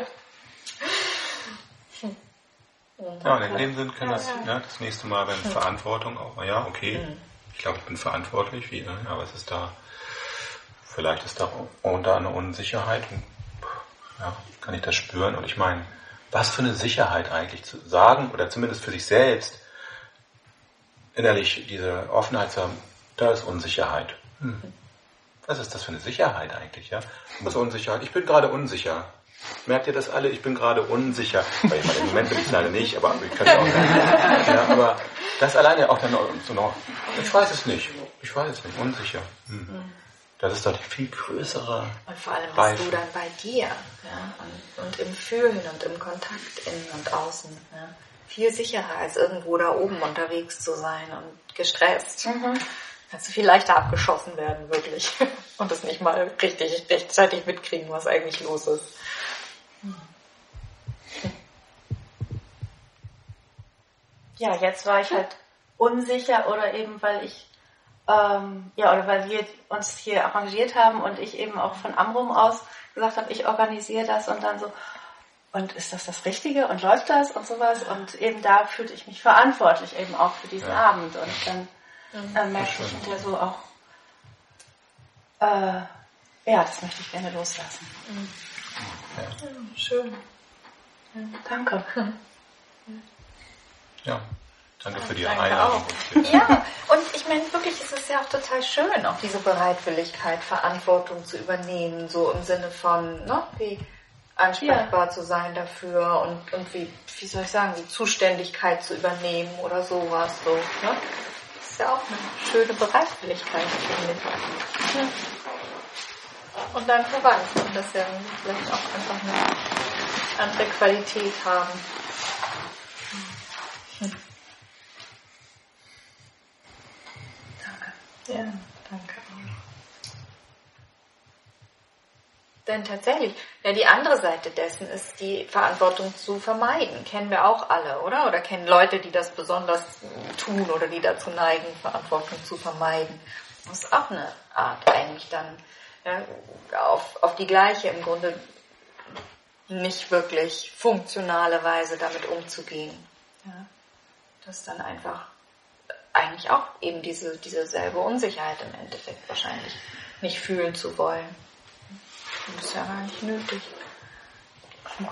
S1: Ja, und in dem Sinn können das, ja, das nächste Mal, wenn Verantwortung auch, ja, okay, ich glaube, ich bin verantwortlich, wie, ne? Aber es ist da, vielleicht ist da unter eine Unsicherheit, und, ja, kann ich das spüren, und ich meine, was für eine Sicherheit eigentlich zu sagen, oder zumindest für sich selbst, innerlich diese Offenheit zu haben, da ist Unsicherheit. Hm. Was ist das für eine Sicherheit eigentlich? Ja? Was ist Unsicherheit? Ich bin gerade unsicher. Merkt ihr das alle? Ich bin gerade unsicher. Weil ich meine, im Moment bin ich leider nicht, aber ich kann es auch sagen. Ja, aber das alleine auch dann so noch, ich weiß es nicht. Ich weiß es nicht. Unsicher. Hm. Das ist doch die viel größere
S2: Und vor allem bist
S1: Reife.
S2: du dann bei dir, ja? und, und im Fühlen und im Kontakt innen und außen. Ja? Viel sicherer, als irgendwo da oben unterwegs zu sein und gestresst. Mhm. Kannst du viel leichter abgeschossen werden, wirklich. Und das nicht mal richtig rechtzeitig mitkriegen, was eigentlich los ist.
S3: Ja, jetzt war ich halt unsicher oder eben weil ich, ähm, ja, oder weil wir uns hier arrangiert haben und ich eben auch von Amrum aus gesagt habe, ich organisiere das und dann so, und ist das das Richtige und läuft das und sowas, und eben da fühlte ich mich verantwortlich eben auch für diesen ja. Abend, und dann äh, merke ich hinterher so auch, äh, ja, das möchte ich gerne loslassen.
S2: Mhm. Ja. Ja, schön.
S3: Ja, danke.
S1: Ja, danke für die
S2: danke
S1: Einladung.
S2: Auch. Ja, und ich meine, wirklich ist es ja auch total schön, auch diese Bereitwilligkeit, Verantwortung zu übernehmen, so im Sinne von, ne, wie ansprechbar ja. zu sein dafür und, und wie, wie soll ich sagen, die Zuständigkeit zu übernehmen oder sowas. So, ne? Das ist ja auch eine schöne Bereitwilligkeit, finde ich. Ja. Und dann verwandt, dass ja vielleicht auch einfach eine andere Qualität haben. Hm. Danke. Ja, danke auch. Denn tatsächlich, ja, die andere Seite dessen ist, die Verantwortung zu vermeiden. Kennen wir auch alle, oder? Oder kennen Leute, die das besonders tun oder die dazu neigen, Verantwortung zu vermeiden. Das ist auch eine Art eigentlich dann, ja, auf, auf die gleiche im Grunde nicht wirklich funktionale Weise damit umzugehen. Ja, das dann einfach eigentlich auch eben diese, diese selbe Unsicherheit im Endeffekt wahrscheinlich nicht fühlen zu wollen. Das ist ja gar nicht nötig. Ja.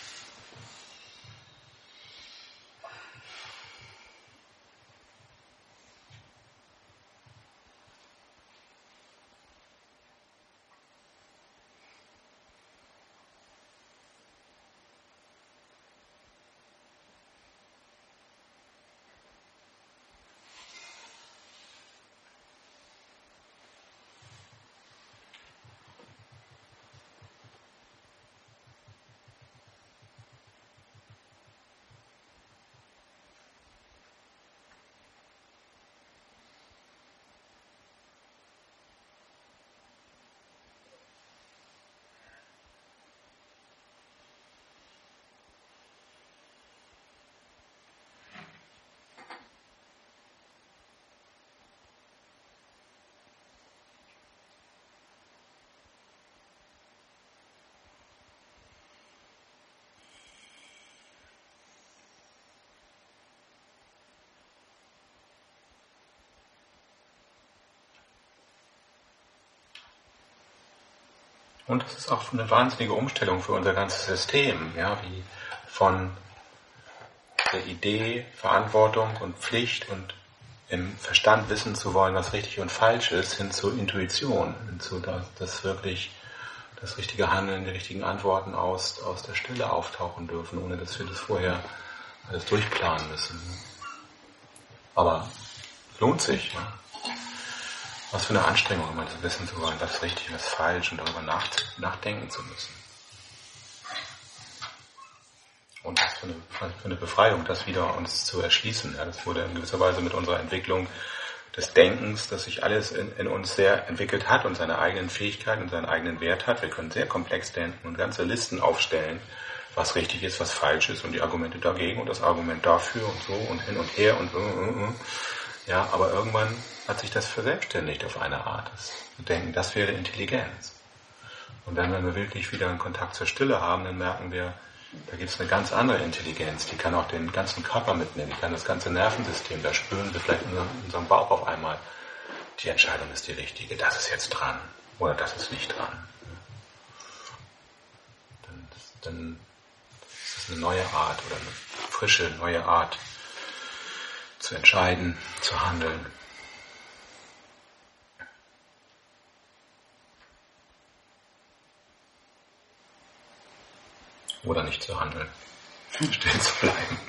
S1: Und das ist auch eine wahnsinnige Umstellung für unser ganzes System, ja, wie von der Idee, Verantwortung und Pflicht und im Verstand wissen zu wollen, was richtig und falsch ist, hin zur Intuition, hin zu das, das wirklich das richtige Handeln, die richtigen Antworten aus, aus der Stille auftauchen dürfen, ohne dass wir das vorher alles durchplanen müssen. Aber es lohnt sich, ja. Was für eine Anstrengung, immer das wissen zu wollen, was ist richtig, was ist falsch, und darüber nach, nachdenken zu müssen. Und was für eine, was für eine Befreiung, das wieder uns zu erschließen. Ja, das wurde in gewisser Weise mit unserer Entwicklung des Denkens, dass sich alles in, in uns sehr entwickelt hat und seine eigenen Fähigkeiten und seinen eigenen Wert hat. Wir können sehr komplex denken und ganze Listen aufstellen, was richtig ist, was falsch ist und die Argumente dagegen und das Argument dafür und so und hin und her und uh, uh, uh. Ja, aber irgendwann hat sich das verselbstständigt auf eine Art. Das Denken, das wäre Intelligenz. Und dann, wenn wir wirklich wieder einen Kontakt zur Stille haben, dann merken wir, da gibt es eine ganz andere Intelligenz, die kann auch den ganzen Körper mitnehmen, die kann das ganze Nervensystem, da spüren wir vielleicht in unserem Bauch auf einmal, die Entscheidung ist die richtige, das ist jetzt dran oder das ist nicht dran. Dann, dann ist es eine neue Art oder eine frische, neue Art zu entscheiden, zu handeln. Oder nicht zu handeln, still zu bleiben.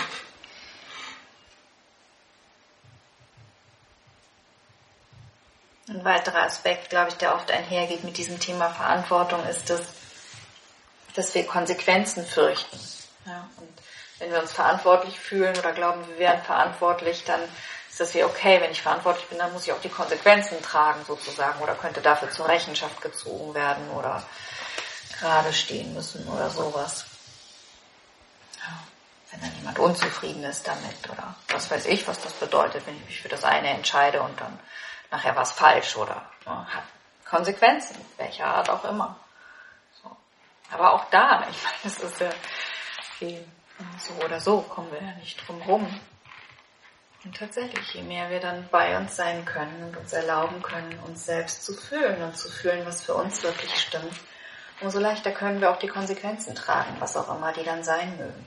S2: Ein weiterer Aspekt, glaube ich, der oft einhergeht mit diesem Thema Verantwortung, ist, dass, dass wir Konsequenzen fürchten. Ja, und wenn wir uns verantwortlich fühlen oder glauben, wir wären verantwortlich, dann ist das wie, okay, wenn ich verantwortlich bin, dann muss ich auch die Konsequenzen tragen sozusagen oder könnte dafür zur Rechenschaft gezogen werden oder gerade stehen müssen oder sowas. Ja, wenn dann jemand unzufrieden ist damit oder was weiß ich, was das bedeutet, wenn ich mich für das eine entscheide und dann nachher war es falsch oder ja, hat Konsequenzen, welcher Art auch immer. So. Aber auch da, ich meine, das ist ja viel, so oder so kommen wir ja nicht drum rum. Und tatsächlich, je mehr wir dann bei uns sein können und uns erlauben können, uns selbst zu fühlen und zu fühlen, was für uns wirklich stimmt, umso leichter können wir auch die Konsequenzen tragen, was auch immer die dann sein mögen.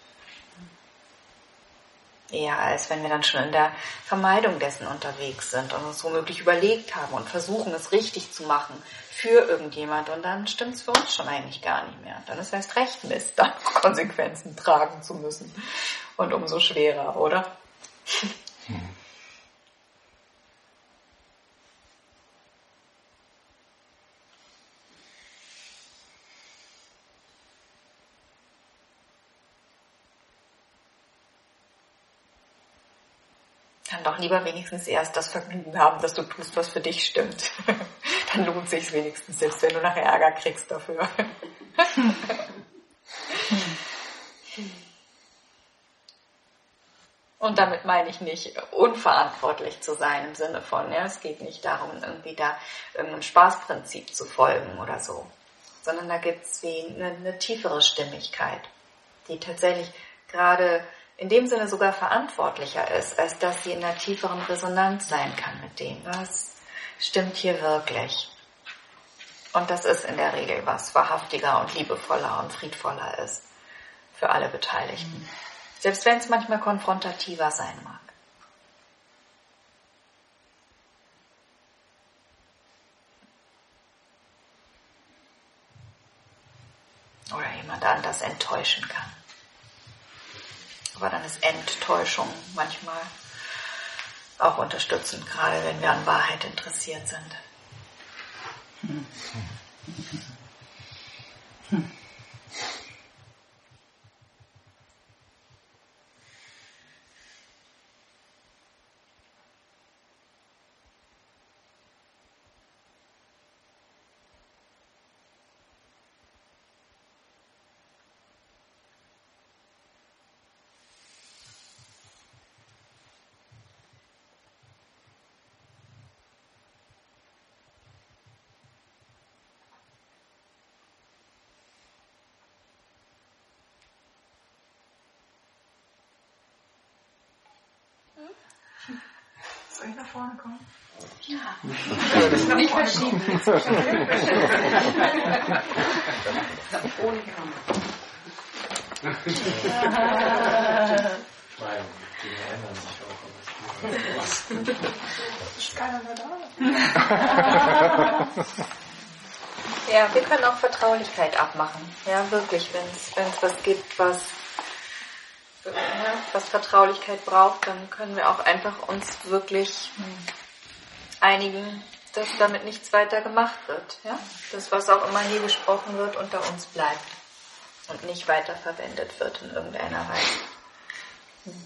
S2: Eher als wenn wir dann schon in der Vermeidung dessen unterwegs sind und uns womöglich überlegt haben und versuchen, es richtig zu machen für irgendjemand und dann stimmt es für uns schon eigentlich gar nicht mehr. Dann ist erst recht Mist, dann Konsequenzen tragen zu müssen. Und umso schwerer, oder? Hm. Dann doch lieber wenigstens erst das Vergnügen haben, dass du tust, was für dich stimmt. Dann lohnt sich's wenigstens, selbst wenn du nachher Ärger kriegst dafür. Und damit meine ich nicht, unverantwortlich zu sein im Sinne von, ja, es geht nicht darum, irgendwie da irgendeinem Spaßprinzip zu folgen oder so, sondern da gibt's wie eine, eine tiefere Stimmigkeit, die tatsächlich gerade in dem Sinne sogar verantwortlicher ist, als dass sie in einer tieferen Resonanz sein kann mit dem, was stimmt hier wirklich. Und das ist in der Regel was wahrhaftiger und liebevoller und friedvoller ist für alle Beteiligten. Selbst wenn es manchmal konfrontativer sein mag. Oder jemand anders enttäuschen kann. Aber dann ist Enttäuschung manchmal auch unterstützend, gerade wenn wir an Wahrheit interessiert sind. Hm. Hm.
S4: Soll ich nach vorne kommen?
S2: Ja.
S4: Das ist nicht verschieben. Ohne Kamera.
S5: Nein, die ändern sich auch.
S4: Ist keiner mehr da?
S2: Ja, wir können auch Vertraulichkeit abmachen. Ja, wirklich, wenn es was gibt, was Ja, was Vertraulichkeit braucht, dann können wir auch einfach uns wirklich einigen, dass damit nichts weiter gemacht wird. Ja? Das, was auch immer hier gesprochen wird, unter uns bleibt und nicht weiter verwendet wird in irgendeiner Weise. Hm.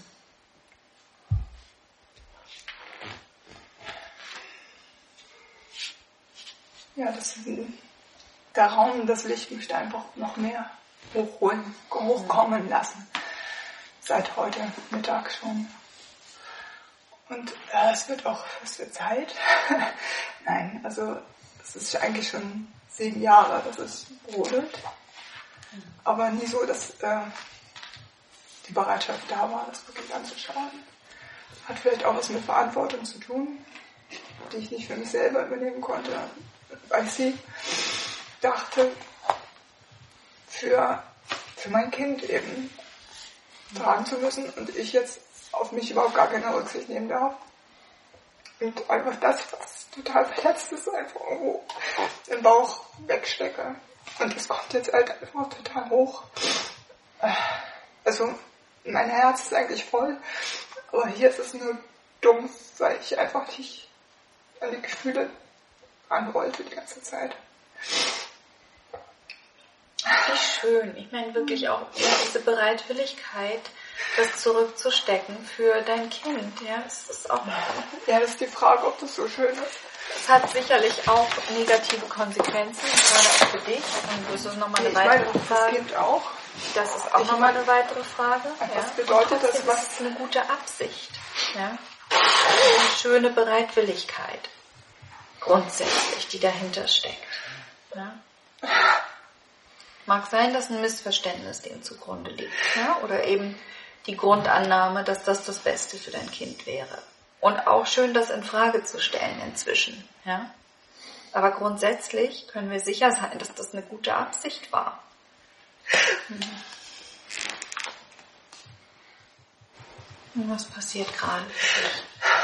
S4: Ja, das, der Raum, das Licht möchte einfach noch mehr hochholen, hochkommen lassen. Seit heute Mittag schon. Und äh, es wird auch, es wird Zeit. Nein, also es ist eigentlich schon sieben Jahre, dass es brodelt. Aber nie so, dass äh, die Bereitschaft da war, das wirklich anzuschauen. Hat vielleicht auch was mit Verantwortung zu tun, die ich nicht für mich selber übernehmen konnte, weil ich sie dachte, für für mein Kind eben tragen zu müssen und ich jetzt auf mich überhaupt gar keine Rücksicht nehmen darf. Und einfach das, was total verletzt ist, einfach irgendwo im Bauch wegstecke. Und das kommt jetzt halt einfach total hoch. Also mein Herz ist eigentlich voll, aber hier ist es nur dumm, weil ich einfach nicht an die Gefühle anrollte die ganze Zeit.
S2: Wie schön. Ich meine wirklich auch ja, diese Bereitwilligkeit, das zurückzustecken für dein Kind. Ja, es ist auch.
S4: Ja, das ist die Frage, ob das so schön ist.
S2: Es hat sicherlich auch negative Konsequenzen, gerade auch für dich. Und das ist nochmal eine
S4: ich
S2: weitere
S4: meine,
S2: Frage.
S4: Das Kind auch.
S2: Das ist auch nochmal eine weitere Frage.
S4: Was
S2: ja.
S4: bedeutet das?
S2: Das
S4: Was
S2: ist eine gute Absicht. Ja. Eine schöne Bereitwilligkeit. Grundsätzlich, die dahinter steckt. Ja. Mag sein, dass ein Missverständnis dem zugrunde liegt. Ja? Oder eben die Grundannahme, dass das das Beste für dein Kind wäre. Und auch schön, das in Frage zu stellen inzwischen. Ja? Aber grundsätzlich können wir sicher sein, dass das eine gute Absicht war. Mhm. Und was passiert gerade für dich?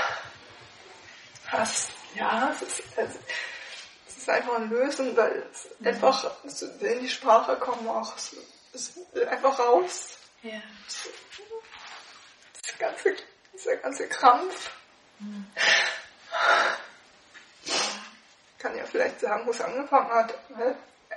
S4: Was? Ja, es ist, es, es ist einfach ein Lösen, weil es mhm. einfach es will in die Sprache kommen auch. Es, es will einfach raus.
S2: Ja.
S4: Es, das ganze, dieser ganze Krampf.
S2: Mhm.
S4: Ich kann ja vielleicht sagen, wo es angefangen hat. Weil,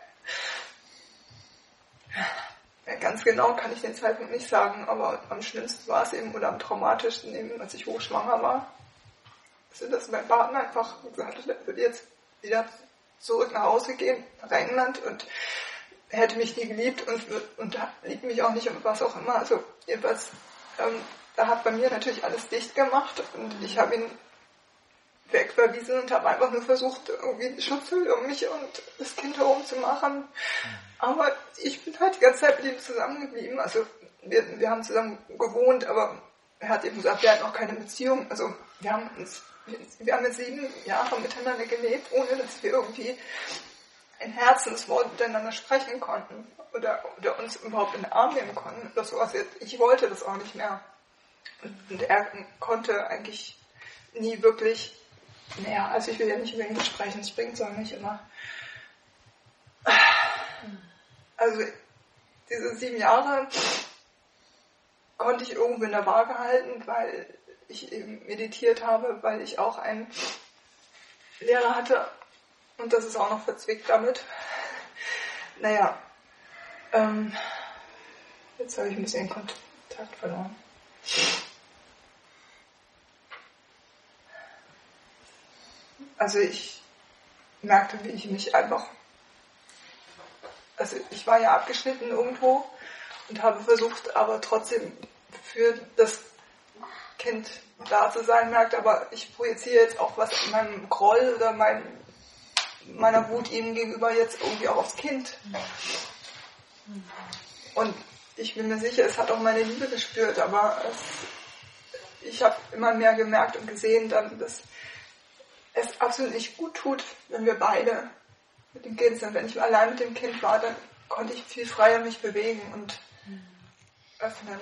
S4: ja, ganz genau kann ich den Zeitpunkt nicht sagen, aber am schlimmsten war es eben, oder am traumatischsten eben, als ich hochschwanger war. Also, dass mein Partner einfach gesagt hat, er würde jetzt wieder zurück nach Hause gehen, nach England, und er hätte mich nie geliebt und, und liebt mich auch nicht und was auch immer. Also jedenfalls, ähm, da hat bei mir natürlich alles dicht gemacht und ich habe ihn wegverwiesen und habe einfach nur versucht, irgendwie einen Schutzhülle um mich und das Kind herum zu machen. Aber ich bin halt die ganze Zeit mit ihm zusammengeblieben. Also wir, wir haben zusammen gewohnt, aber er hat eben gesagt, wir hatten auch keine Beziehung. Also wir haben uns, wir haben jetzt sieben Jahre miteinander gelebt, ohne dass wir irgendwie ein Herzenswort miteinander sprechen konnten oder, oder uns überhaupt in den Arm nehmen konnten oder sowas. Ich wollte das auch nicht mehr. Und, und er konnte eigentlich nie wirklich, naja, also ich will ja nicht über ihn sprechen, das bringt es auch nicht immer. Also diese sieben Jahre konnte ich irgendwo in der Waage halten, weil ich eben meditiert habe, weil ich auch einen Lehrer hatte und das ist auch noch verzwickt damit. Naja, ähm, jetzt habe ich ein bisschen Kontakt verloren. Also ich merkte, wie ich mich einfach, also ich war ja abgeschnitten irgendwo und habe versucht, aber trotzdem für das Kind da zu sein, merkte, aber ich projiziere jetzt auch was in meinem Groll oder mein, meiner Wut ihm gegenüber jetzt irgendwie auch aufs Kind. Und ich bin mir sicher, es hat auch meine Liebe gespürt, aber es, ich habe immer mehr gemerkt und gesehen, dann, dass es absolut nicht gut tut, wenn wir beide mit dem Kind sind. Wenn ich allein mit dem Kind war, dann konnte ich viel freier mich bewegen und öffnen.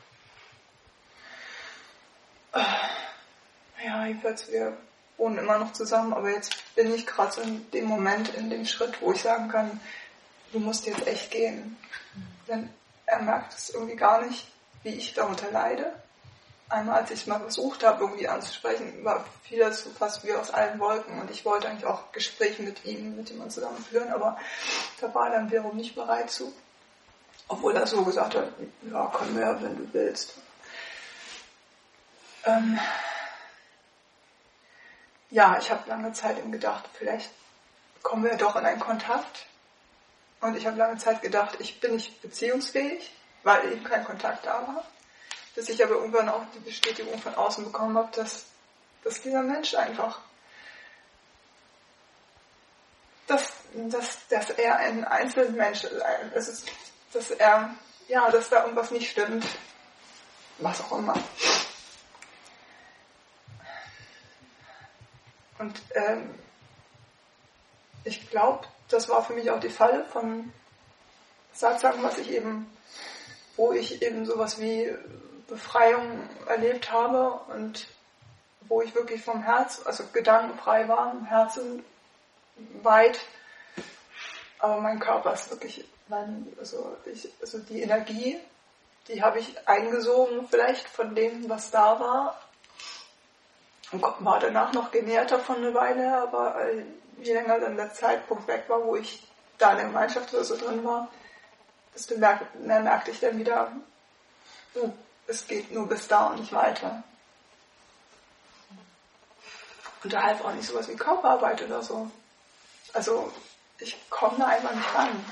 S4: Ja, jedenfalls, wir wohnen immer noch zusammen, aber jetzt bin ich gerade so in dem Moment, in dem Schritt, wo ich sagen kann, du musst jetzt echt gehen. Denn er merkt es irgendwie gar nicht, wie ich darunter leide. Einmal, als ich es mal versucht habe, irgendwie anzusprechen, war vieles so fast wie aus allen Wolken und ich wollte eigentlich auch Gespräche mit ihm, mit ihm zusammen führen, aber da war er dann wiederum nicht bereit zu. Obwohl er so gesagt hat, ja, komm her, wenn du willst. Ähm ja, ich habe lange Zeit ihm gedacht, vielleicht kommen wir doch in einen Kontakt. Und ich habe lange Zeit gedacht, ich bin nicht beziehungsfähig, weil eben kein Kontakt da war. Bis ich aber irgendwann auch die Bestätigung von außen bekommen habe, dass, dass dieser Mensch einfach, dass, dass, dass er ein Einzelmensch ist, dass er, ja, dass da irgendwas nicht stimmt, was auch immer. Und ähm, ich glaube, das war für mich auch die Falle von Satzang, was ich eben wo ich eben sowas wie Befreiung erlebt habe und wo ich wirklich vom Herz, also gedankenfrei war, im Herzen weit, aber mein Körper ist wirklich, also, ich, also die Energie, die habe ich eingesogen vielleicht von dem, was da war und war danach noch genährt davon eine Weile, aber je länger dann der Zeitpunkt weg war, wo ich da in der Gemeinschaft oder so drin war, desto mehr, mehr merkte ich dann wieder, oh, es geht nur bis da und nicht weiter. Und da half auch nicht sowas wie Körperarbeit oder so. Also ich komme da einfach nicht ran.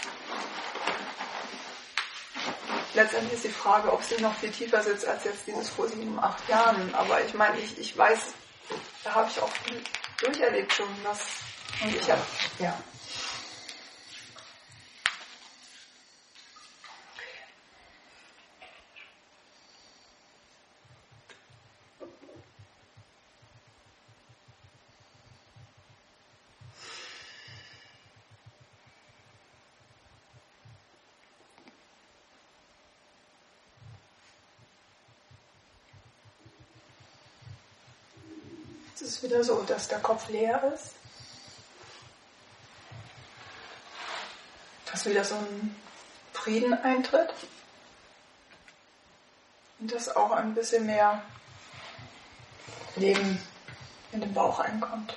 S4: Letztendlich ist die Frage, ob sie noch viel tiefer sitzt als jetzt dieses vor sieben, acht Jahren. Aber ich meine, ich, ich weiß, da habe ich auch viel durcherlebt schon. Das, und ich habe, ja. Es ist wieder so, dass der Kopf leer ist. Dass wieder so ein Frieden eintritt. Und dass auch ein bisschen mehr Leben in den Bauch reinkommt.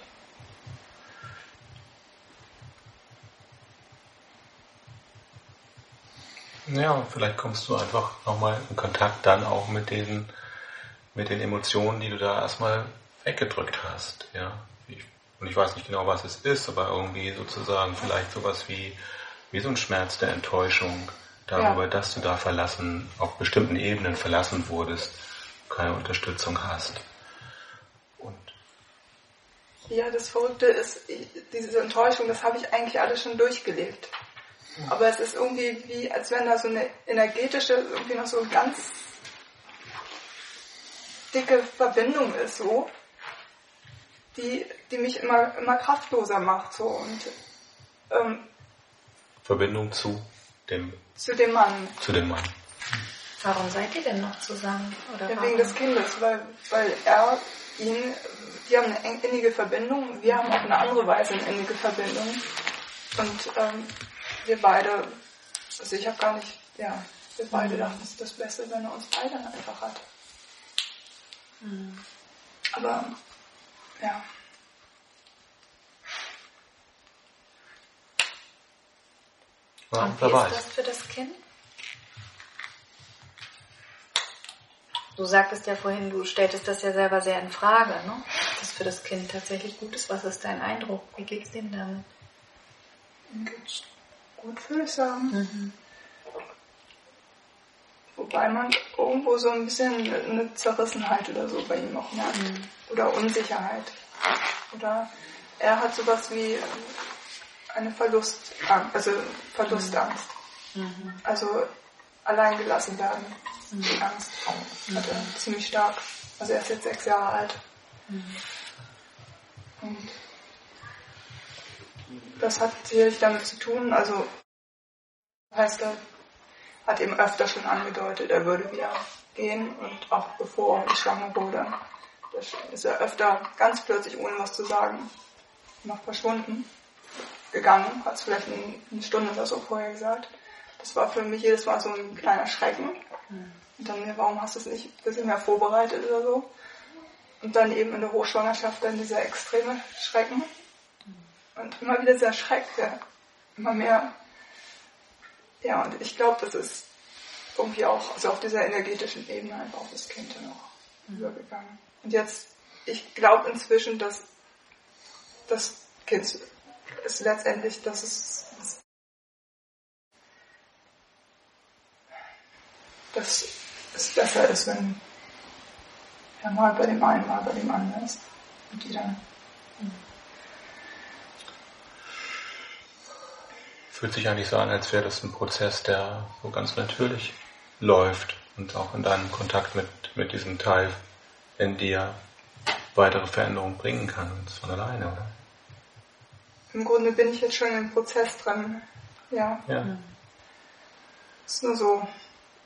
S1: Ja, vielleicht kommst du einfach nochmal in Kontakt dann auch mit den, mit den Emotionen, die du da erstmal weggedrückt hast, ja. Ich, und ich weiß nicht genau, was es ist, aber irgendwie sozusagen vielleicht sowas wie, wie so ein Schmerz der Enttäuschung darüber, ja, dass du da verlassen, auf bestimmten Ebenen verlassen wurdest, keine Unterstützung hast. Und
S4: ja, das Verrückte ist, diese Enttäuschung, das habe ich eigentlich alles schon durchgelebt. Aber es ist irgendwie wie, als wenn da so eine energetische, irgendwie noch so eine ganz dicke Verbindung ist, so, die, die mich immer, immer kraftloser macht, so, und, ähm,
S1: Verbindung zu dem,
S4: zu dem Mann.
S1: Zu dem Mann.
S2: Warum seid ihr denn noch zusammen? Oder
S4: ja,
S2: warum?
S4: wegen des Kindes, weil, weil er, ihn, die haben eine innige Verbindung, wir haben auf eine andere Weise eine innige Verbindung. Und, ähm, wir beide, also ich habe gar nicht, ja, wir beide mhm. dachten, es ist das Beste, wenn er uns beide einfach hat. Mhm. Aber, ja.
S1: Ja,
S2: und wie ist das für das Kind? Du sagtest ja vorhin, du stelltest das ja selber sehr in Frage, ne? Ob das für das Kind tatsächlich gut ist. Was ist dein Eindruck? Wie geht's dem damit?
S4: Ihm geht's gut, würde ich sagen.
S2: Mhm.
S4: Wobei man irgendwo so ein bisschen eine Zerrissenheit oder so bei ihm auch merkt. Mhm. Oder Unsicherheit. Oder er hat sowas wie eine Verlustangst, also Verlustangst.
S2: Mhm.
S4: Also allein gelassen werden.
S2: Mhm.
S4: Die Angst
S2: mhm.
S4: hat er ziemlich stark. Also er ist jetzt sechs Jahre alt.
S2: Mhm.
S4: Und das hat sicherlich damit zu tun, also heißt er, hat eben öfter schon angedeutet, er würde wieder gehen, und auch bevor ich schwanger wurde, ist er öfter ganz plötzlich, ohne was zu sagen, noch verschwunden, gegangen, hat es vielleicht eine Stunde oder so vorher gesagt. Das war für mich jedes Mal so ein kleiner Schrecken. Und dann, warum hast du es nicht ein bisschen mehr vorbereitet oder so? Und dann eben in der Hochschwangerschaft dann dieser extreme Schrecken. Und immer wieder dieser Schreck, der immer mehr, ja, und ich glaube, das ist irgendwie auch, also auf dieser energetischen Ebene einfach auf das Kind dann auch mhm. übergegangen. Und jetzt, ich glaube inzwischen, dass das Kind ist letztendlich, dass es, dass es besser ist, wenn er mal bei dem einen, mal bei dem anderen ist. Und die dann, mhm.
S1: Fühlt sich eigentlich so an, als wäre das ein Prozess, der so ganz natürlich läuft und auch in deinem Kontakt mit, mit diesem Teil in dir weitere Veränderungen bringen kann, ganz von alleine, oder?
S4: Im Grunde bin ich jetzt schon im Prozess dran, ja.
S1: ja.
S4: Es ist nur so,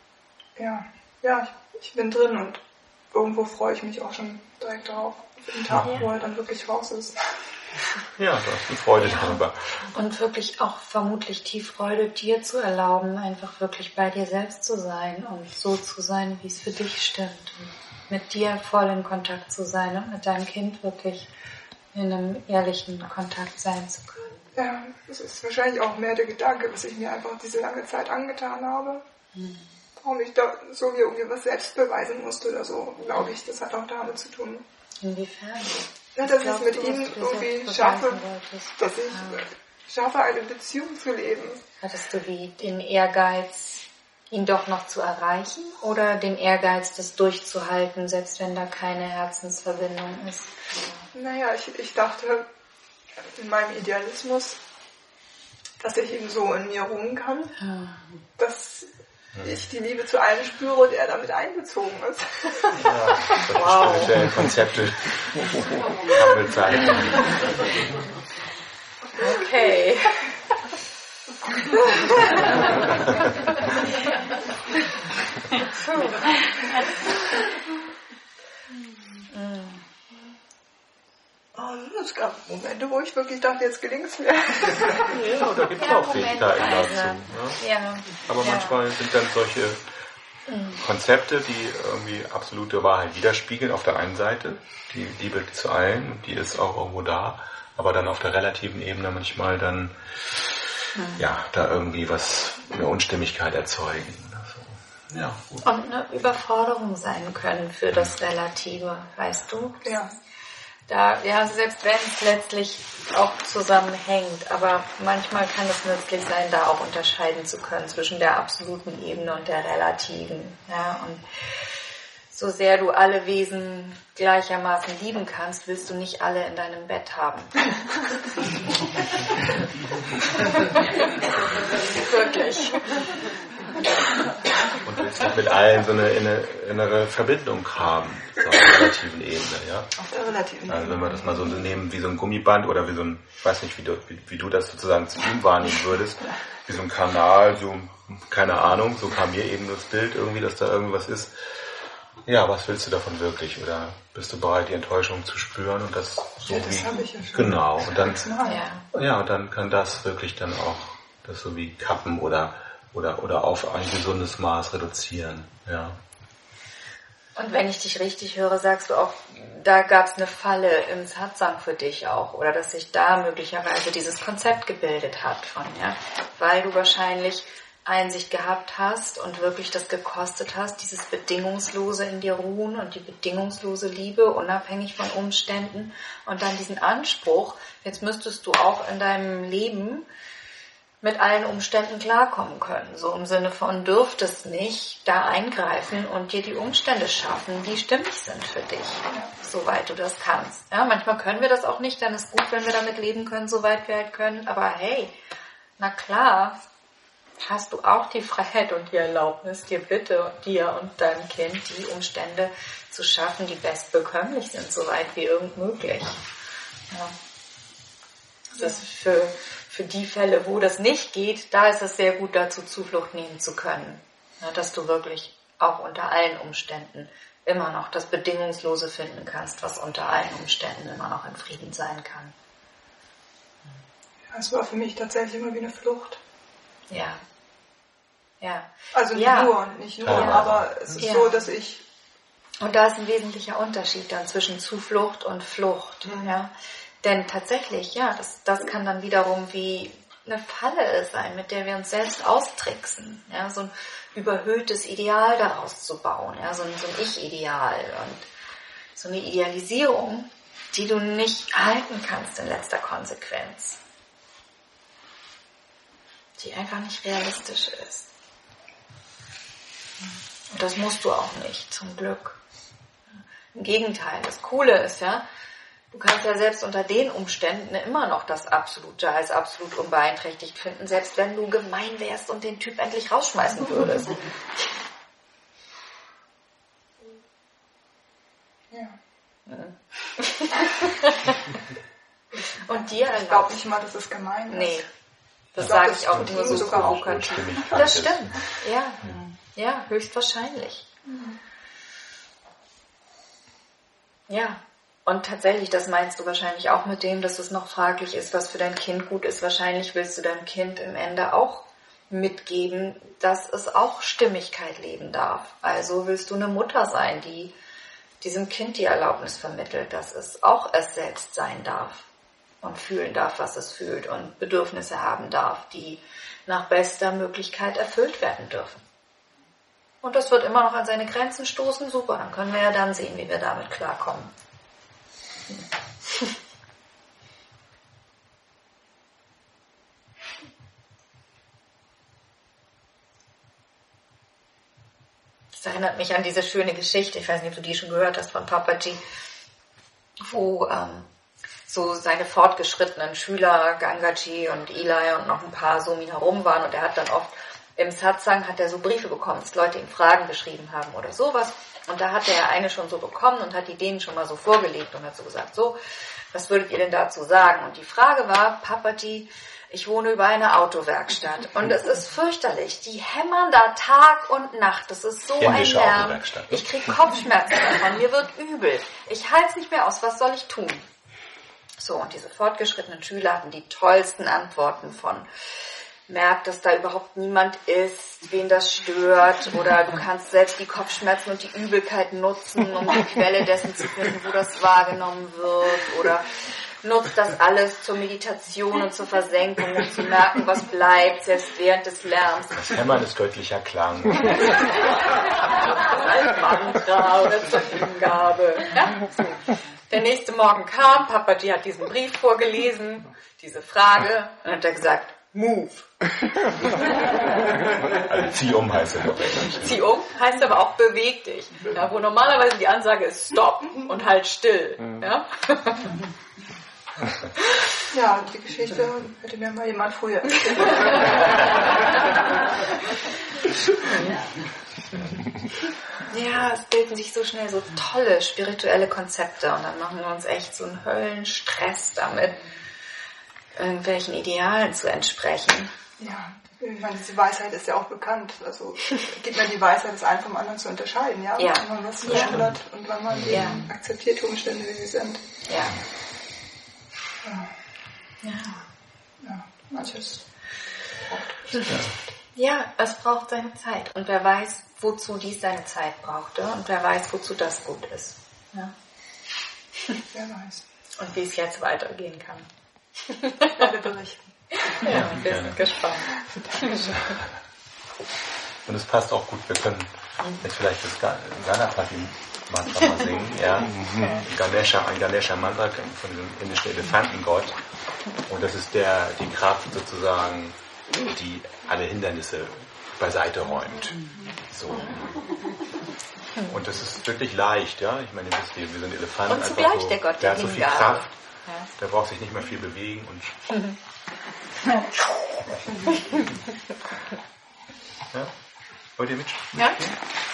S4: ja, ja, ich, ich bin drin und irgendwo freue ich mich auch schon direkt darauf, auf den Tag,
S2: Ja.
S4: wo er dann wirklich raus ist.
S1: Ja, du hast die Freude darüber.
S2: Und wirklich auch vermutlich die Freude, dir zu erlauben, einfach wirklich bei dir selbst zu sein und so zu sein, wie es für dich stimmt. Und mit dir voll in Kontakt zu sein und mit deinem Kind wirklich in einem ehrlichen Kontakt sein zu können.
S4: Ja, das ist wahrscheinlich auch mehr der Gedanke, was ich mir einfach diese lange Zeit angetan habe.
S2: Mhm.
S4: Warum ich da so wie irgendwie was selbst beweisen musste oder so, glaube ich, das hat auch damit zu tun.
S2: Inwiefern?
S4: Ja, dass ich
S2: glaubst
S4: mit
S2: du,
S4: ihm
S2: was du dir
S4: irgendwie
S2: selbst
S4: schaffe,
S2: beweisen wolltest?
S4: dass ich
S2: Ah.
S4: schaffe, eine Beziehung zu leben.
S2: Hattest du wie den Ehrgeiz, ihn doch noch zu erreichen oder den Ehrgeiz, das durchzuhalten, selbst wenn da keine Herzensverbindung ist?
S4: Naja, ich, ich dachte in meinem Idealismus, dass ich eben so in mir ruhen kann, dass ich die Liebe zu allen spüre und er damit einbezogen ist.
S1: Ja,
S2: Wow.
S1: spirituelle Konzepte haben wir Zeit.
S2: Okay.
S4: Oh, es gab Momente, wo ich wirklich dachte, jetzt gelingt es mir.
S1: Ja, da gibt es
S2: Ja,
S1: auch Fähigkeiten dazu. Ne?
S2: Ja.
S1: Aber
S2: Ja.
S1: manchmal sind dann solche Konzepte, die irgendwie absolute Wahrheit widerspiegeln auf der einen Seite, die Liebe zu allen, die ist auch irgendwo da, aber dann auf der relativen Ebene manchmal dann ja, da irgendwie was, eine Unstimmigkeit erzeugen. Also, ja, gut.
S2: Und eine Überforderung sein können für das Relative, weißt du?
S4: Ja.
S2: Da, ja, selbst wenn es letztlich auch zusammenhängt, aber manchmal kann es nützlich sein, da auch unterscheiden zu können zwischen der absoluten Ebene und der relativen. Ja, und so sehr du alle Wesen gleichermaßen lieben kannst, willst du nicht alle in deinem Bett haben. Wirklich.
S1: Und willst nicht mit allen so eine innere, innere Verbindung haben, so auf der relativen Ebene, ja?
S4: Auf der relativen
S1: Also wenn wir das mal so nehmen wie so ein Gummiband oder wie so ein, ich weiß nicht, wie du, wie, wie du das sozusagen zu ihm wahrnehmen würdest, wie so ein Kanal, so, keine Ahnung, so kam mir eben das Bild irgendwie, dass da irgendwas ist. Ja, was willst du davon wirklich? Oder bist du bereit, die Enttäuschung zu spüren und das so
S4: Ja, das
S1: wie,
S4: habe ich ja schon.
S1: genau, und dann,
S2: Ja.
S1: ja, und dann kann das wirklich dann auch das so wie kappen oder, oder, oder auf ein gesundes Maß reduzieren, ja.
S2: Und wenn ich dich richtig höre, sagst du auch, da gab es eine Falle im Satsang für dich auch, oder dass sich da möglicherweise dieses Konzept gebildet hat von, ja, weil du wahrscheinlich Einsicht gehabt hast und wirklich das gekostet hast, dieses Bedingungslose in dir ruhen und die bedingungslose Liebe, unabhängig von Umständen und dann diesen Anspruch, jetzt müsstest du auch in deinem Leben mit allen Umständen klarkommen können. So im Sinne von, dürftest nicht da eingreifen und dir die Umstände schaffen, die stimmig sind für dich, soweit du das kannst. Ja, manchmal können wir das auch nicht, dann ist gut, wenn wir damit leben können, soweit wir halt können. Aber hey, na klar, hast du auch die Freiheit und die Erlaubnis, dir bitte, dir und deinem Kind die Umstände zu schaffen, die bestbekömmlich sind, soweit wie irgend möglich. Ja. Das ist für Für die Fälle, wo das nicht geht, da ist es sehr gut, dazu Zuflucht nehmen zu können. Ja, dass du wirklich auch unter allen Umständen immer noch das Bedingungslose finden kannst, was unter allen Umständen immer noch in Frieden sein kann.
S4: Es war für mich tatsächlich immer wie eine Flucht.
S2: Ja. Ja.
S4: Also nicht
S2: ja.
S4: nur, nicht nur,
S1: Ja.
S4: aber es ist
S2: Ja.
S4: so, dass ich...
S2: Und da ist ein wesentlicher Unterschied dann zwischen Zuflucht und Flucht.
S4: Mhm.
S2: Ja. Denn tatsächlich, ja, das, das kann dann wiederum wie eine Falle sein, mit der wir uns selbst austricksen. Ja, so ein überhöhtes Ideal daraus zu bauen, ja, so ein, so ein Ich-Ideal und so eine Idealisierung, die du nicht halten kannst in letzter Konsequenz. Die einfach nicht realistisch ist. Und das musst du auch nicht, zum Glück. Im Gegenteil, das Coole ist ja, du kannst ja selbst unter den Umständen immer noch das Absolute als absolut unbeeinträchtigt finden, selbst wenn du gemein wärst und den Typ endlich rausschmeißen würdest.
S4: Ja.
S2: Und dir
S4: Ich glaube nicht mal, dass es gemein ist.
S2: Nee, das
S4: Ich glaub,
S2: sage
S4: das
S2: ich auch
S4: tut
S2: nur
S4: ihm
S2: so
S4: sogar auch
S2: provokant.
S1: Unstimmigkeit
S2: Das
S1: ist.
S2: stimmt, ja. Ja, höchstwahrscheinlich. Mhm. Ja, und tatsächlich, das meinst du wahrscheinlich auch mit dem, dass es noch fraglich ist, was für dein Kind gut ist. Wahrscheinlich willst du deinem Kind im Ende auch mitgeben, dass es auch Stimmigkeit leben darf. Also willst du eine Mutter sein, die diesem Kind die Erlaubnis vermittelt, dass es auch es selbst sein darf und fühlen darf, was es fühlt und Bedürfnisse haben darf, die nach bester Möglichkeit erfüllt werden dürfen. Und das wird immer noch an seine Grenzen stoßen, super, dann können wir ja dann sehen, wie wir damit klarkommen. Das erinnert mich an diese schöne Geschichte, ich weiß nicht, ob du die schon gehört hast, von Papaji, wo ähm, so seine fortgeschrittenen Schüler, Gangaji und Eli und noch ein paar so um ihn herum waren und er hat dann oft im Satsang hat er so Briefe bekommen, dass Leute ihm Fragen geschrieben haben oder sowas. Und da hatte er eine schon so bekommen und hat die denen schon mal so vorgelegt und hat so gesagt, so, was würdet ihr denn dazu sagen? Und die Frage war, Papaji, ich wohne über eine Autowerkstatt und es ist fürchterlich. Die hämmern da Tag und Nacht. Das ist so ein Lärm. Ich kriege Kopfschmerzen davon, mir wird übel. Ich halte es nicht mehr aus, was soll ich tun? So, und diese fortgeschrittenen Schüler hatten die tollsten Antworten von merkt, dass da überhaupt niemand ist, wen das stört, oder du kannst selbst die Kopfschmerzen und die Übelkeit nutzen, um die Quelle dessen zu finden, wo das wahrgenommen wird, oder nutzt das alles zur Meditation und zur Versenkung, um zu merken, was bleibt, selbst während des Lärms.
S1: Das Hämmern ist göttlicher Klang.
S2: Als Mantra oder zur Hingabe. Ja? Der nächste Morgen kam, Papaji hat diesen Brief vorgelesen, diese Frage, und hat er gesagt, Move.
S1: Also zieh um heißt es doch.
S2: Zieh um heißt aber auch beweg dich. Ja, wo normalerweise die Ansage ist Stopp und halt still. Ja,
S4: ja, die Geschichte hätte mir mal jemand früher erzählt.
S2: Ja, es bilden sich so schnell so tolle spirituelle Konzepte und dann machen wir uns echt so einen Höllenstress damit, irgendwelchen Idealen zu entsprechen.
S4: Ja, ich meine, diese Weisheit ist ja auch bekannt. Also gibt mir die Weisheit, das eine vom anderen zu unterscheiden, ja?
S2: Ja.
S4: Wenn man was verschwört ja. und wenn man
S2: ja.
S4: eben akzeptiert die Umstände, wie sie sind.
S2: Ja.
S4: Ja.
S2: Ja.
S4: Ja, manches braucht
S2: ja. ja, es braucht seine Zeit. Und wer weiß, wozu dies seine Zeit brauchte und wer weiß, wozu das gut ist. Ja.
S4: Wer weiß.
S2: Und wie es jetzt weitergehen kann.
S4: Ich werde berichten.
S2: Ja, wir sind gespannt.
S1: Und es passt auch gut, wir können jetzt vielleicht das Ganapati-Mantra mal singen. Ja? Ganesha, ein Ganesha-Mantra von dem indischen Elefantengott. Und das ist der, die Kraft sozusagen, die alle Hindernisse beiseite räumt. So. Und das ist wirklich leicht, ja. Ich meine, wir sind Elefanten.
S2: Und zugleich
S1: so,
S2: der Gott
S1: der
S2: der
S1: hat so viel
S2: Hingabe.
S1: Kraft.
S2: Ja.
S1: Der braucht sich nicht mehr viel bewegen und ja? Wollt ihr mitspielen?
S2: Ja?